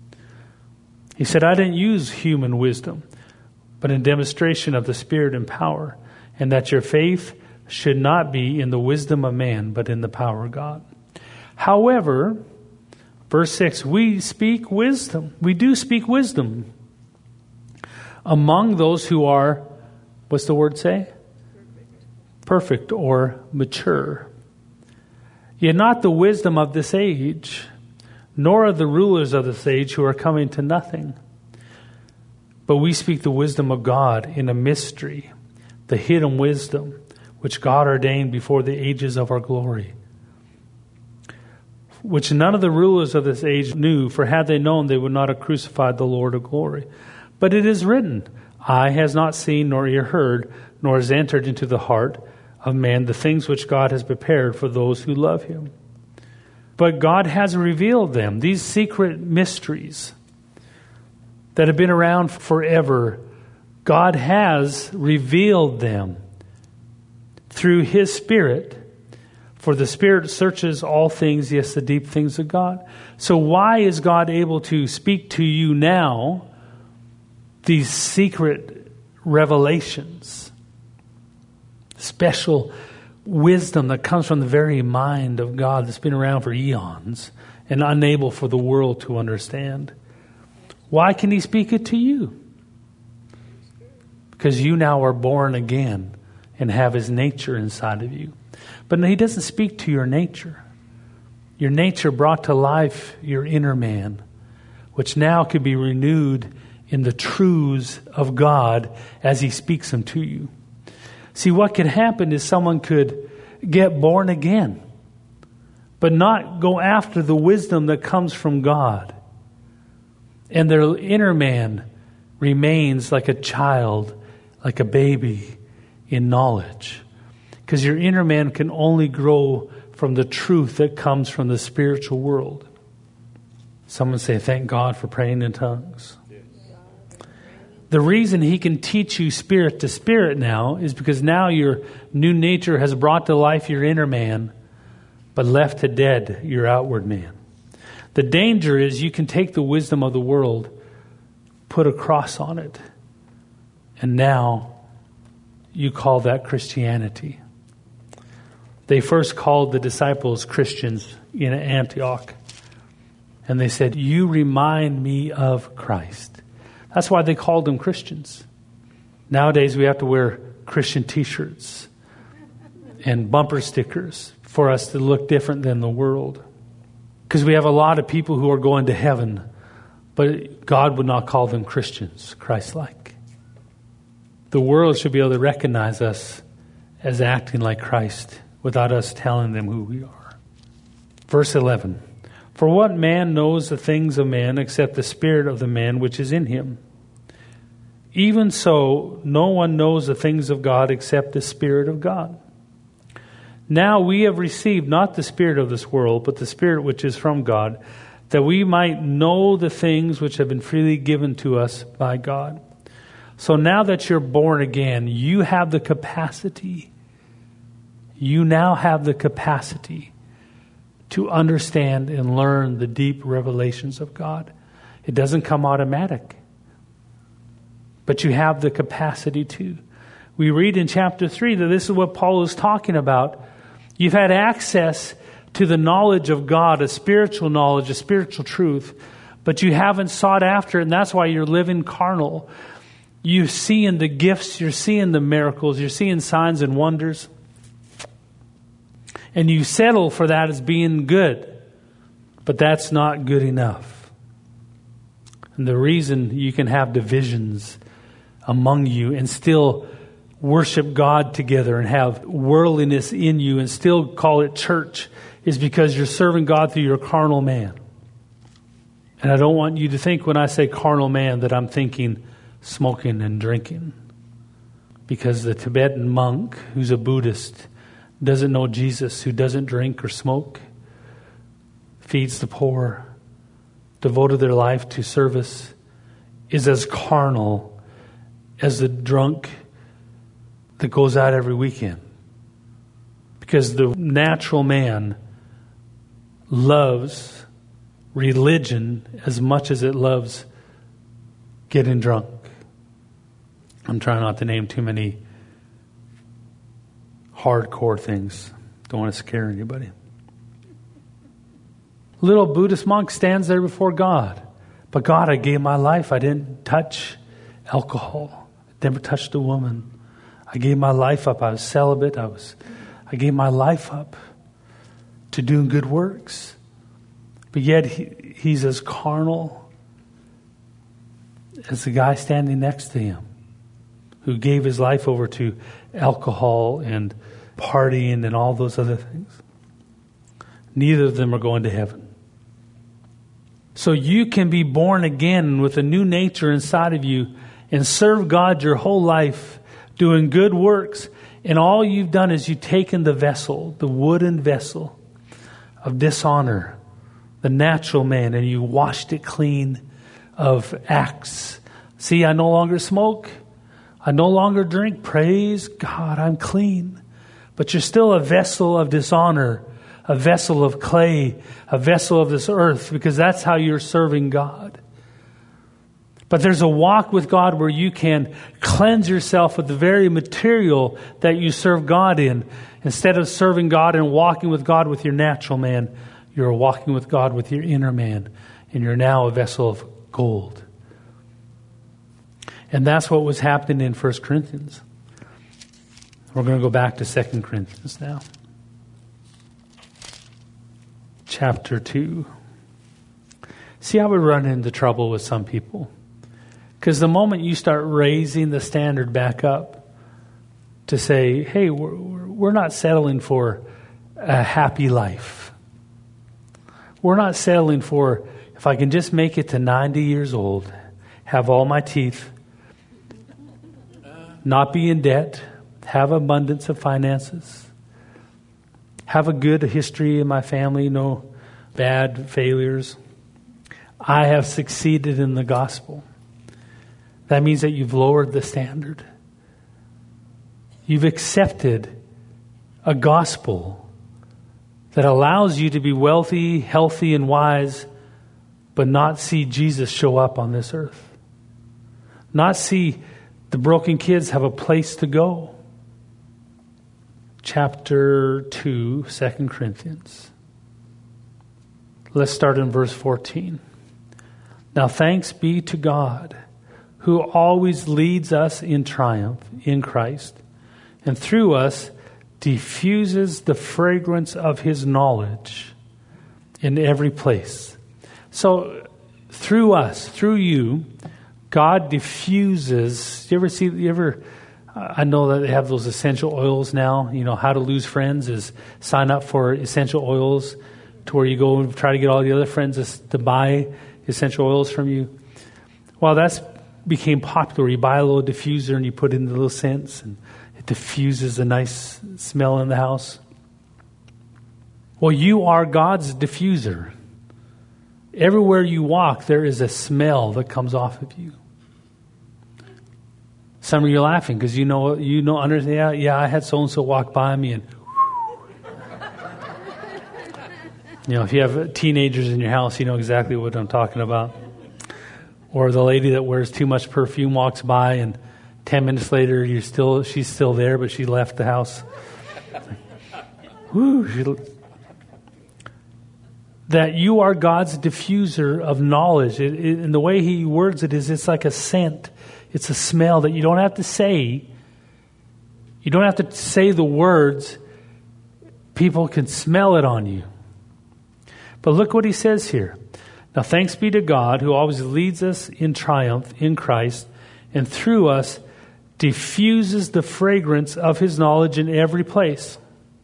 He said, I didn't use human wisdom, but in demonstration of the Spirit and power, and that your faith should not be in the wisdom of man, but in the power of God. However, verse 6, we speak wisdom. We do speak wisdom among those who are, what's the word say? Perfect or mature. Yet not the wisdom of this age, nor of the rulers of this age who are coming to nothing. But we speak the wisdom of God in a mystery, the hidden wisdom, which God ordained before the ages of our glory, which none of the rulers of this age knew, for had they known, they would not have crucified the Lord of glory. But it is written, eye has not seen, nor ear heard, nor has entered into the heart of man the things which God has prepared for those who love Him. But God has revealed them, these secret mysteries that have been around forever. God has revealed them through His Spirit. For the Spirit searches all things, yes, the deep things of God. So why is God able to speak to you now these secret revelations? Special wisdom that comes from the very mind of God that's been around for eons and unable for the world to understand. Why can He speak it to you? Because you now are born again and have His nature inside of you. But He doesn't speak to your nature. Your nature brought to life your inner man, which now could be renewed in the truths of God as He speaks them to you. See, what could happen is someone could get born again, but not go after the wisdom that comes from God. And their inner man remains like a child, like a baby in knowledge. Because your inner man can only grow from the truth that comes from the spiritual world. Someone say, thank God for praying in tongues. The reason he can teach you spirit to spirit now is because now your new nature has brought to life your inner man, but left to dead your outward man. The danger is you can take the wisdom of the world, put a cross on it, and now you call that Christianity. They first called the disciples Christians in Antioch. And they said, "You remind me of Christ." That's why they called them Christians. Nowadays we have to wear Christian t-shirts and bumper stickers for us to look different than the world. Because we have a lot of people who are going to heaven, but God would not call them Christians, Christ-like. The world should be able to recognize us as acting like Christ without us telling them who we are. Verse 11. For what man knows the things of man except the spirit of the man which is in him? Even so, no one knows the things of God except the Spirit of God. Now we have received not the spirit of this world, but the Spirit which is from God, that we might know the things which have been freely given to us by God. So now that you're born again, you have the capacity. You now have the capacity to understand and learn the deep revelations of God. It doesn't come automatic, but you have the capacity to. We read in chapter 3 that this is what Paul is talking about. You've had access to the knowledge of God, a spiritual knowledge, a spiritual truth, but you haven't sought after it, and that's why you're living carnal. You're seeing the gifts, you're seeing the miracles, you're seeing signs and wonders, and you settle for that as being good. But that's not good enough. And the reason you can have divisions among you and still worship God together and have worldliness in you and still call it church is because you're serving God through your carnal man. And I don't want you to think when I say carnal man that I'm thinking smoking and drinking. Because the Tibetan monk who's a Buddhist doesn't know Jesus, who doesn't drink or smoke, feeds the poor, devoted their life to service, is as carnal as the drunk that goes out every weekend. Because the natural man loves religion as much as it loves getting drunk. I'm trying not to name too many hardcore things. Don't want to scare anybody. Little Buddhist monk stands there before God. But God, I gave my life. I didn't touch alcohol. I never touched a woman. I gave my life up. I was celibate. I gave my life up to doing good works. But yet he's as carnal as the guy standing next to him, who gave his life over to alcohol and partying and all those other things. Neither of them are going to heaven. So you can be born again with a new nature inside of you and serve God your whole life, doing good works. And all you've done is you've taken the vessel, the wooden vessel of dishonor, the natural man, and you washed it clean of acts. See, I no longer smoke. I no longer drink. Praise God, I'm clean. But you're still a vessel of dishonor, a vessel of clay, a vessel of this earth, because that's how you're serving God. But there's a walk with God where you can cleanse yourself with the very material that you serve God in. Instead of serving God and walking with God with your natural man, you're walking with God with your inner man. And you're now a vessel of gold. And that's what was happening in 1 Corinthians. We're going to go back to 2 Corinthians now. Chapter 2. See how we run into trouble with some people? Because the moment you start raising the standard back up to say, hey, we're not settling for a happy life. We're not settling for, if I can just make it to 90 years old, have all my teeth, not be in debt, have abundance of finances, have a good history in my family, no bad failures. I have succeeded in the gospel. That means that you've lowered the standard. You've accepted a gospel that allows you to be wealthy, healthy, and wise, but not see Jesus show up on this earth. Not see the broken kids have a place to go. Chapter 2, 2 Corinthians. Let's start in verse 14. Now thanks be to God, who always leads us in triumph in Christ, and through us diffuses the fragrance of his knowledge in every place. So through us, through you, God diffuses. I know that they have those essential oils now. You know, how to lose friends is sign up for essential oils, to where you go and try to get all the other friends to buy essential oils from you. Well, that's became popular. You buy a little diffuser and you put in the little scents, and it diffuses a nice smell in the house. Well, you are God's diffuser. Everywhere you walk, there is a smell that comes off of you. Some of you are laughing because I had so-and-so walk by me and if you have teenagers in your house, you know exactly what I'm talking about. Or the lady that wears too much perfume walks by and 10 minutes later she's still there, but she left the house. That you are God's diffuser of knowledge. And the way he words it is, it's like a scent. It's a smell that you don't have to say. You don't have to say the words. People can smell it on you. But look what he says here. Now thanks be to God, who always leads us in triumph in Christ, and through us diffuses the fragrance of his knowledge in every place.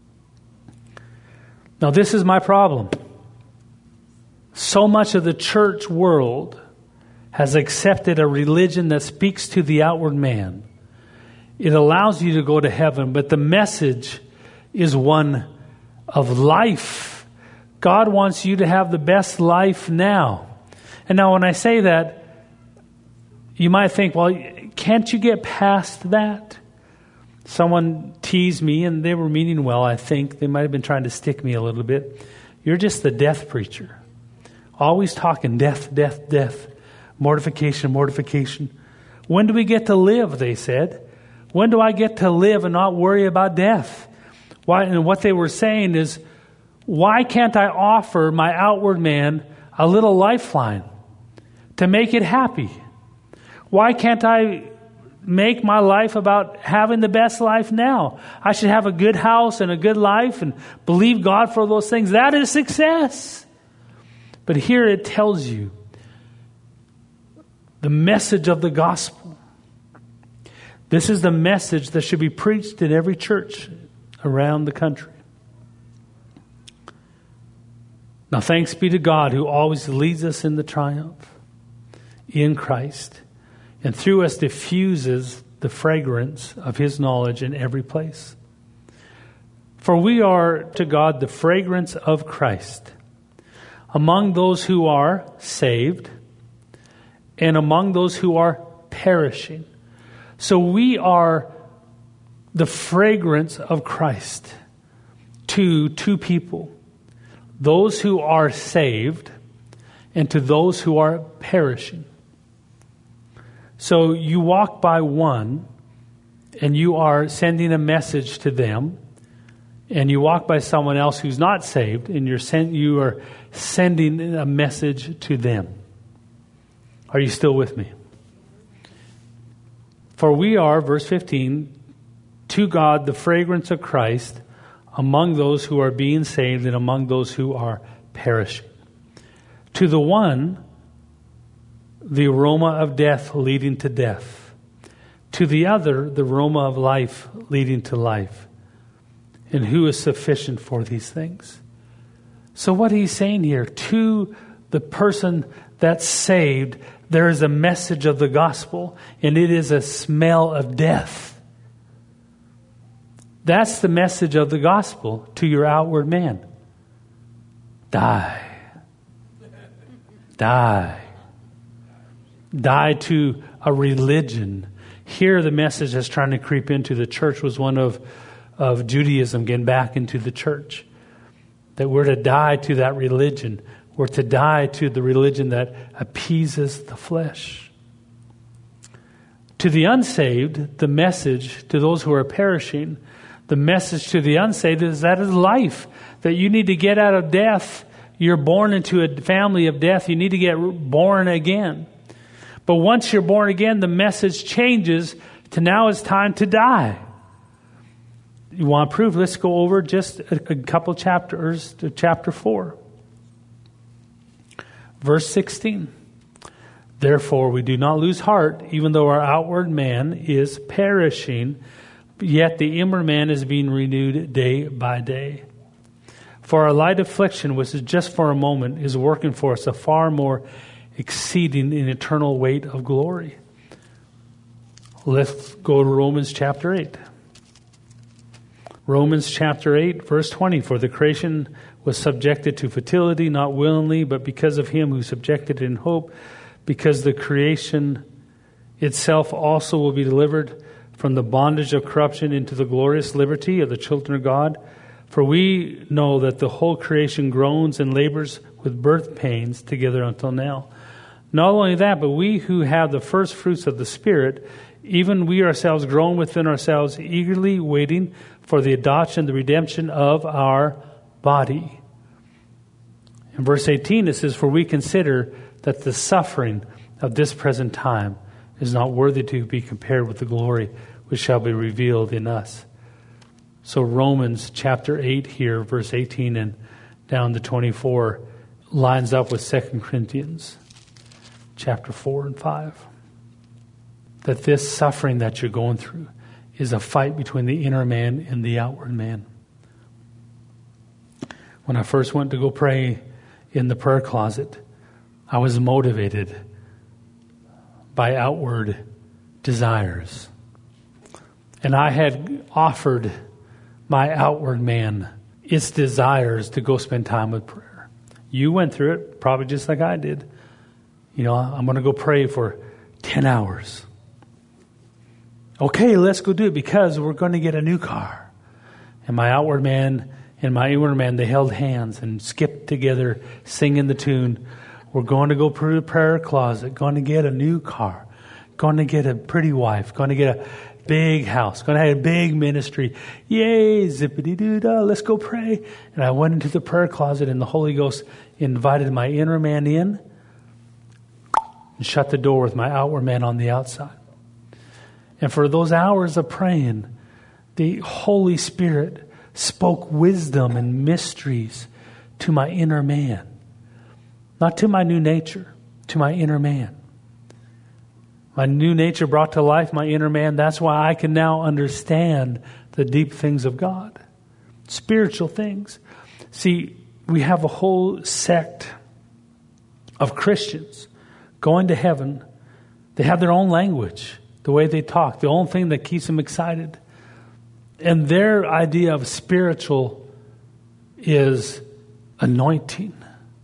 Now this is my problem. So much of the church world has accepted a religion that speaks to the outward man. It allows you to go to heaven, but the message is one of life. God wants you to have the best life now. And now when I say that, you might think, well, can't you get past that? Someone teased me, and they were meaning well, I think. They might have been trying to stick me a little bit. You're just the death preacher. Always talking death, death, death. Mortification, mortification. When do we get to live, they said. When do I get to live and not worry about death? Why? And what they were saying is, why can't I offer my outward man a little lifeline to make it happy? Why can't I make my life about having the best life now? I should have a good house and a good life and believe God for those things. That is success. But here it tells you the message of the gospel. This is the message that should be preached in every church around the country. Now thanks be to God, who always leads us in the triumph in Christ, and through us diffuses the fragrance of his knowledge in every place. For we are to God the fragrance of Christ among those who are saved and among those who are perishing. So we are the fragrance of Christ to two people. Those who are saved and to those who are perishing. So you walk by one and you are sending a message to them, and you walk by someone else who's not saved and you are sending a message to them. Are you still with me? For we are, verse 15, to God the fragrance of Christ among those who are being saved and among those who are perishing. To the one, the aroma of death leading to death. To the other, the aroma of life leading to life. And who is sufficient for these things? So what he's saying here, to the person that's saved, there is a message of the gospel, and it is a smell of death. That's the message of the gospel to your outward man. Die. Die. Die to a religion. Here the message that's trying to creep into the church was one of Judaism getting back into the church. That we're to die to that religion. We're to die to the religion that appeases the flesh. To the unsaved, the message to those who are perishing, the message to the unsaved is that is life. That you need to get out of death. You're born into a family of death. You need to get born again. But once you're born again, the message changes to now it's time to die. You want proof? Let's go over just a couple chapters to chapter 4. Verse 16. Therefore, we do not lose heart, even though our outward man is perishing, yet the inward man is being renewed day by day. For our light affliction, which is just for a moment, is working for us a far more exceeding in eternal weight of glory. Let's go to Romans chapter 8. Romans chapter 8, verse 20. For the creation was subjected to futility, not willingly, but because of him who subjected it in hope, because the creation itself also will be delivered from the bondage of corruption into the glorious liberty of the children of God. For we know that the whole creation groans and labors with birth pains together until now. Not only that, but we who have the first fruits of the Spirit, even we ourselves groan within ourselves, eagerly waiting for the adoption, the redemption of our body. In verse 18 it says, for we consider that the suffering of this present time is not worthy to be compared with the glory which shall be revealed in us. So Romans chapter 8 here, verse 18 and down to 24, lines up with 2 Corinthians chapter 4 and 5. That this suffering that you're going through is a fight between the inner man and the outward man. When I first went to go pray in the prayer closet, I was motivated by outward desires. And I had offered my outward man its desires to go spend time with prayer. You went through it probably just like I did. You know, I'm going to go pray for 10 hours. Okay, let's go do it because we're going to get a new car. And my outward man and my inward man, they held hands and skipped together, singing the tune. We're going to go to the prayer closet, going to get a new car, going to get a pretty wife, going to get a big house, going to have a big ministry. Yay, zippity-doo-dah, let's go pray. And I went into the prayer closet and the Holy Ghost invited my inner man in and shut the door with my outward man on the outside. And for those hours of praying, the Holy Spirit spoke wisdom and mysteries to my inner man. Not to my new nature, to my inner man. My new nature brought to life my inner man. That's why I can now understand the deep things of God. Spiritual things. See, we have a whole sect of Christians going to heaven. They have their own language, the way they talk, the only thing that keeps them excited. And their idea of spiritual is anointing,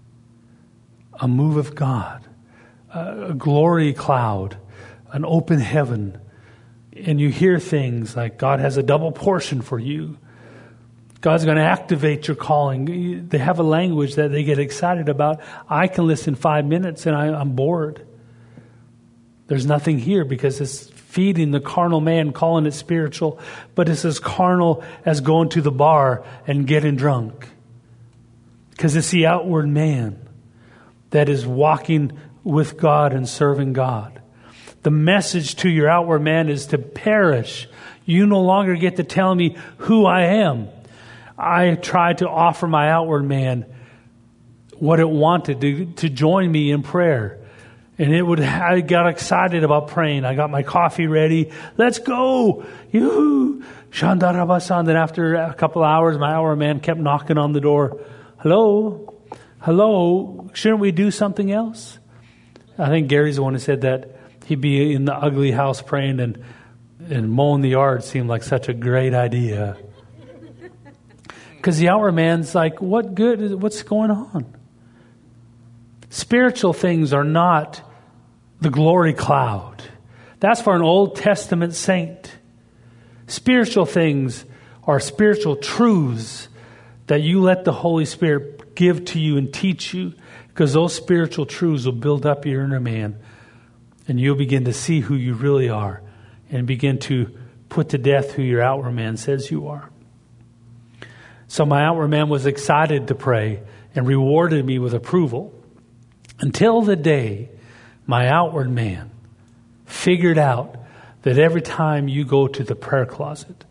a move of God, a glory cloud, an open heaven. And you hear things like God has a double portion for you. God's going to activate your calling. They have a language that they get excited about. I can listen 5 minutes and I'm bored. There's nothing here because it's feeding the carnal man, calling it spiritual, but it's as carnal as going to the bar and getting drunk. Because it's the outward man that is walking with God and serving God. The message to your outward man is to perish. You no longer get to tell me who I am. I tried to offer my outward man what it wanted to join me in prayer. And I got excited about praying. I got my coffee ready. Let's go. Yoo-hoo. Shandarabasan. Then after a couple hours, my outward man kept knocking on the door. Hello? Hello? Shouldn't we do something else? I think Gary's the one who said that he'd be in the ugly house praying and mowing the yard seemed like such a great idea. Because the outward man's like, what's going on? Spiritual things are not the glory cloud. That's for an Old Testament saint. Spiritual things are spiritual truths that you let the Holy Spirit give to you and teach you, because those spiritual truths will build up your inner man, and you'll begin to see who you really are and begin to put to death who your outward man says you are. So my outward man was excited to pray and rewarded me with approval until the day my outward man figured out that every time you go to the prayer closet,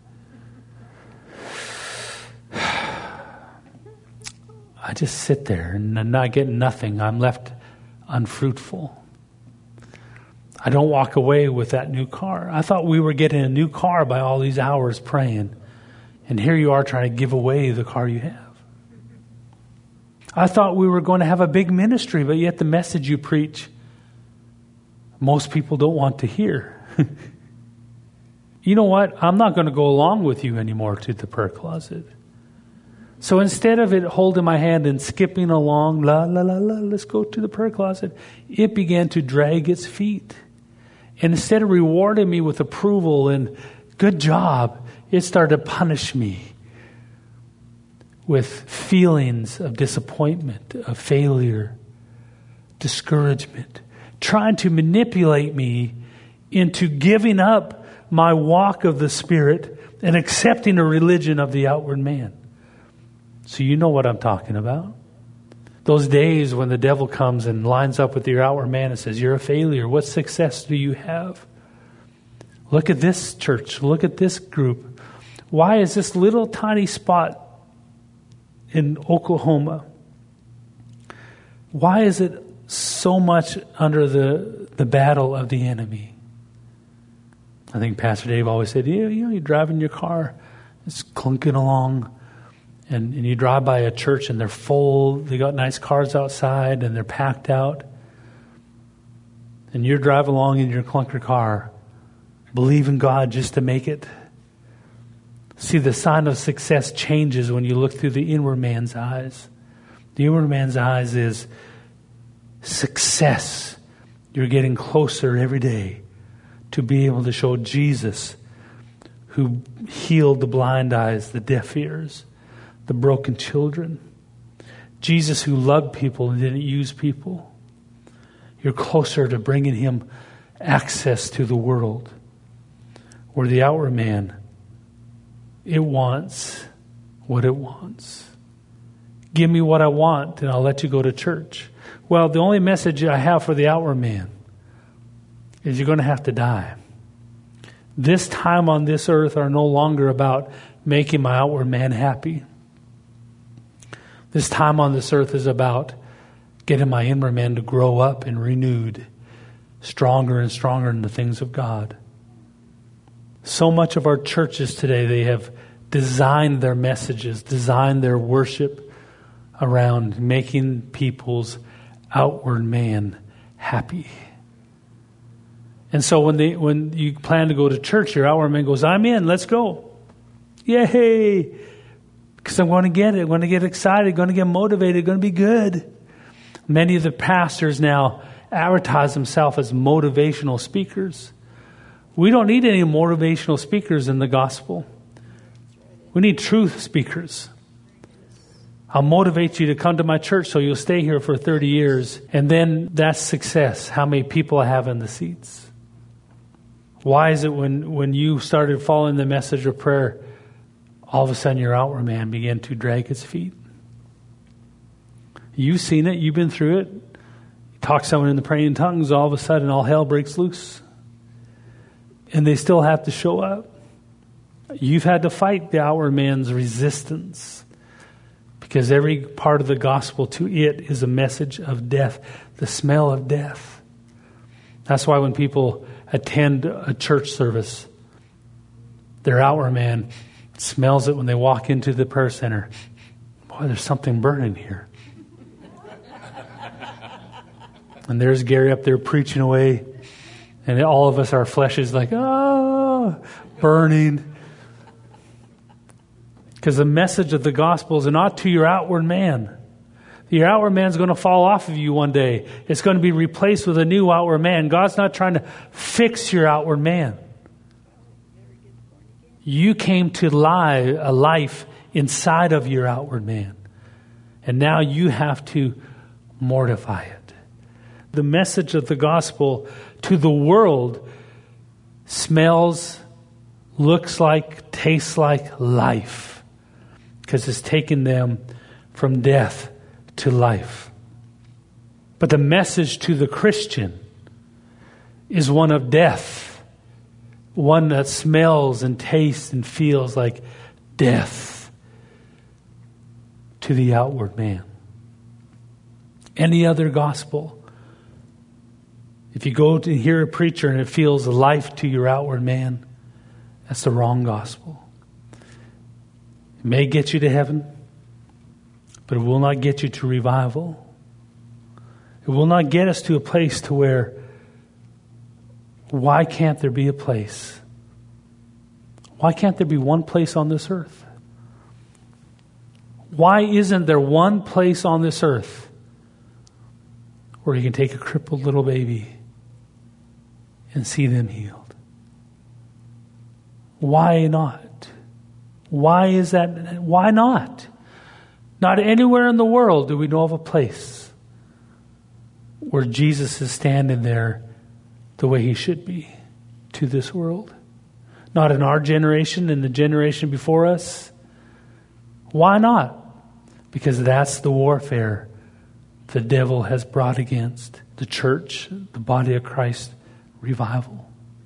I just sit there and I'm not getting nothing. I'm left unfruitful. I don't walk away with that new car. I thought we were getting a new car by all these hours praying. And here you are trying to give away the car you have. I thought we were going to have a big ministry, but yet the message you preach, most people don't want to hear. You know what? I'm not going to go along with you anymore to the prayer closet. So instead of it holding my hand and skipping along, la, la, la, la, let's go to the prayer closet, it began to drag its feet. And instead of rewarding me with approval and good job, it started to punish me with feelings of disappointment, of failure, discouragement, trying to manipulate me into giving up my walk of the Spirit and accepting a religion of the outward man. So you know what I'm talking about. Those days when the devil comes and lines up with your outward man and says, you're a failure. What success do you have? Look at this church. Look at this group. Why is this little tiny spot in Oklahoma, why is it so much under the battle of the enemy? I think Pastor Dave always said, you're driving your car, it's clunking along, and you drive by a church and they're full, they got nice cars outside and they're packed out, and you're driving along in your clunker car, believing God just to make it. See, the sign of success changes when you look through the inward man's eyes. The inward man's eyes is success. You're getting closer every day to be able to show Jesus, who healed the blind eyes, the deaf ears, the broken children. Jesus, who loved people and didn't use people. You're closer to bringing him access to the world. Where the outward man, it wants what it wants. Give me what I want and I'll let you go to church. Well, the only message I have for the outward man is you're going to have to die. This time on this earth are no longer about making my outward man happy. This time on this earth is about getting my inward man to grow up and renewed, stronger and stronger in the things of God. So much of our churches today, they have designed their messages, designed their worship around making people's outward man happy. And so when you plan to go to church, your outward man goes, I'm in, let's go. Yay! Because I'm going to get it, I'm going to get excited, going to get motivated, going to be good. Many of the pastors now advertise themselves as motivational speakers. We don't need any motivational speakers in the gospel. We need truth speakers. I'll motivate you to come to my church so you'll stay here for 30 years. And then that's success. How many people I have in the seats. Why is it when you started following the message of prayer, all of a sudden your outward man began to drag his feet? You've seen it. You've been through it. You talk to someone in the praying tongues, all of a sudden all hell breaks loose. And they still have to show up. You've had to fight the outward man's resistance. Because every part of the gospel to it is a message of death, the smell of death. That's why when people attend a church service, their outward man smells it when they walk into the prayer center. Boy, there's something burning here. And there's Gary up there preaching away. And all of us, our flesh is like, burning. Because the message of the gospel is not to your outward man. Your outward man's going to fall off of you one day. It's going to be replaced with a new outward man. God's not trying to fix your outward man. You came to a life inside of your outward man. And now you have to mortify it. The message of the gospel to the world smells, looks like, tastes like life. Because it's taken them from death to life. But the message to the Christian is one of death. One that smells and tastes and feels like death to the outward man. Any other gospel, if you go to hear a preacher and it feels life to your outward man, that's the wrong gospel. It may get you to heaven, but it will not get you to revival. It will not get us to a place to where, why can't there be a place? Why can't there be one place on this earth? Why isn't there one place on this earth where you can take a crippled little baby and see them healed? Why not? Why is that? Why not? Not anywhere in the world do we know of a place where Jesus is standing there the way he should be to this world. Not in our generation, in the generation before us. Why not? Because that's the warfare the devil has brought against the church, the body of Christ, revival.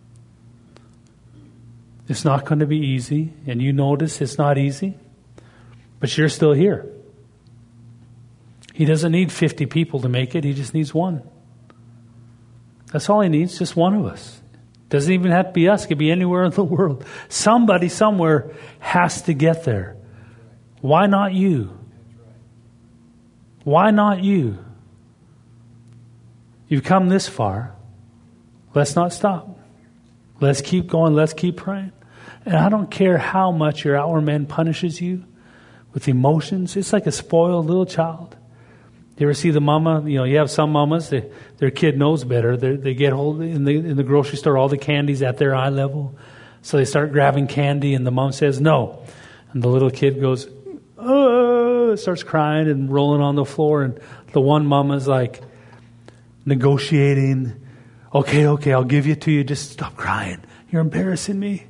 It's not going to be easy, and you notice it's not easy, but you're still here. He doesn't need 50 people to make it, he just needs one. That's all he needs, just one of us. Doesn't even have to be us, it could be anywhere in the world. Somebody somewhere has to get there. Why not you? Why not you? You've come this far. Let's not stop. Let's keep going. Let's keep praying. And I don't care how much your outward man punishes you with emotions. It's like a spoiled little child. You ever see the mama? You know, you have some mamas, their kid knows better. They get hold in the grocery store, all the candy's at their eye level. So they start grabbing candy and the mom says, no. And the little kid goes, oh, starts crying and rolling on the floor. And the one mama's like negotiating. Okay, I'll give it to you. Just stop crying. You're embarrassing me.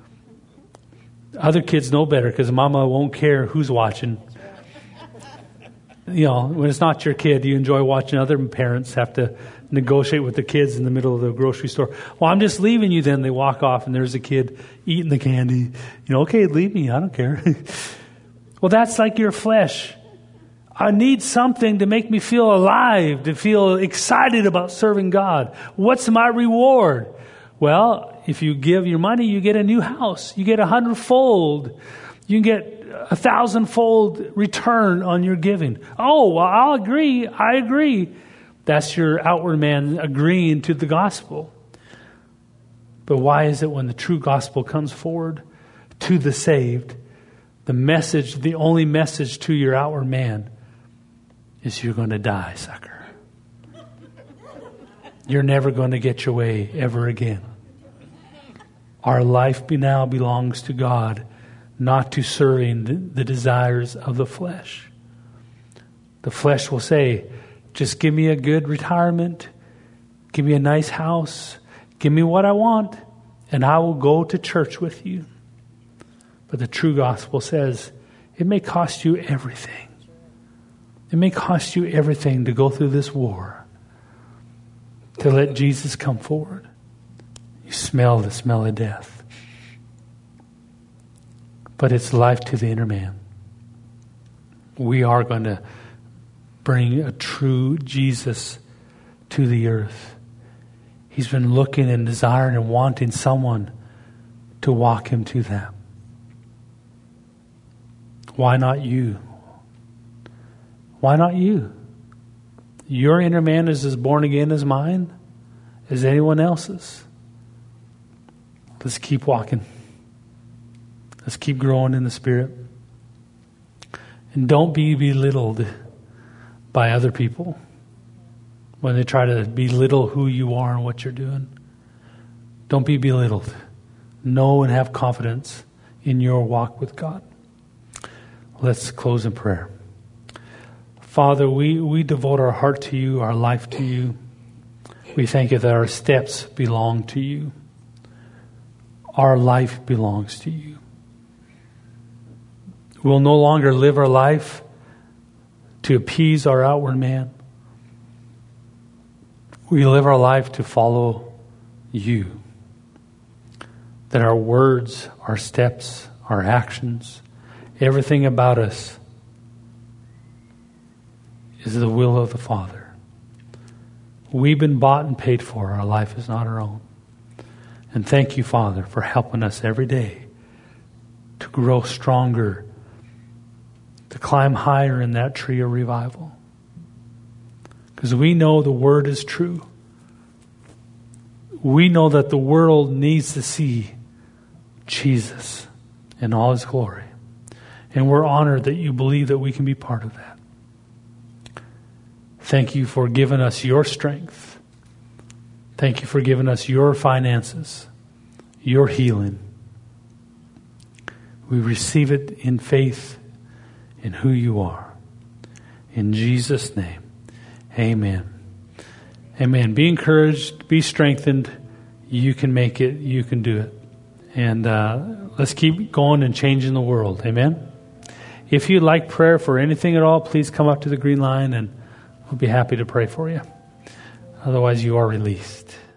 Other kids know better because mama won't care who's watching. You know, when it's not your kid, you enjoy watching other parents have to negotiate with the kids in the middle of the grocery store. Well, I'm just leaving you then. They walk off and there's a kid eating the candy. You know, okay, leave me. I don't care. Well, that's like your flesh. I need something to make me feel alive, to feel excited about serving God. What's my reward? Well, if you give your money, you get a new house. You get 100-fold. You can get 1,000-fold return on your giving. Oh, well, I agree. That's your outward man agreeing to the gospel. But why is it when the true gospel comes forward to the saved, the message, the only message to your outward man is you're going to die, sucker. You're never going to get your way ever again. Our life now belongs to God, not to serving the desires of the flesh. The flesh will say, just give me a good retirement, give me a nice house, give me what I want, and I will go to church with you. But the true gospel says, it may cost you everything. It may cost you everything to go through this war, to let Jesus come forward. You smell the smell of death. But it's life to the inner man. We are going to bring a true Jesus to the earth. He's been looking and desiring and wanting someone to walk him to that. Why not you? Why not you? Your inner man is as born again as mine, as anyone else's. Let's keep walking. Let's keep growing in the Spirit. And don't be belittled by other people when they try to belittle who you are and what you're doing. Don't be belittled. Know and have confidence in your walk with God. Let's close in prayer. Father, we devote our heart to you, our life to you. We thank you that our steps belong to you. Our life belongs to you. We'll no longer live our life to appease our outward man. We live our life to follow you. That our words, our steps, our actions, everything about us is the will of the Father. We've been bought and paid for. Our life is not our own. And thank you, Father, for helping us every day to grow stronger, to climb higher in that tree of revival. Because we know the Word is true. We know that the world needs to see Jesus in all His glory. And we're honored that you believe that we can be part of that. Thank you for giving us your strength. Thank you for giving us your finances, your healing. We receive it in faith in who you are. In Jesus' name, amen. Amen. Be encouraged. Be strengthened. You can make it. You can do it. And let's keep going and changing the world. Amen. If you'd like prayer for anything at all, please come up to the green line and we'll be happy to pray for you. Otherwise, you are released.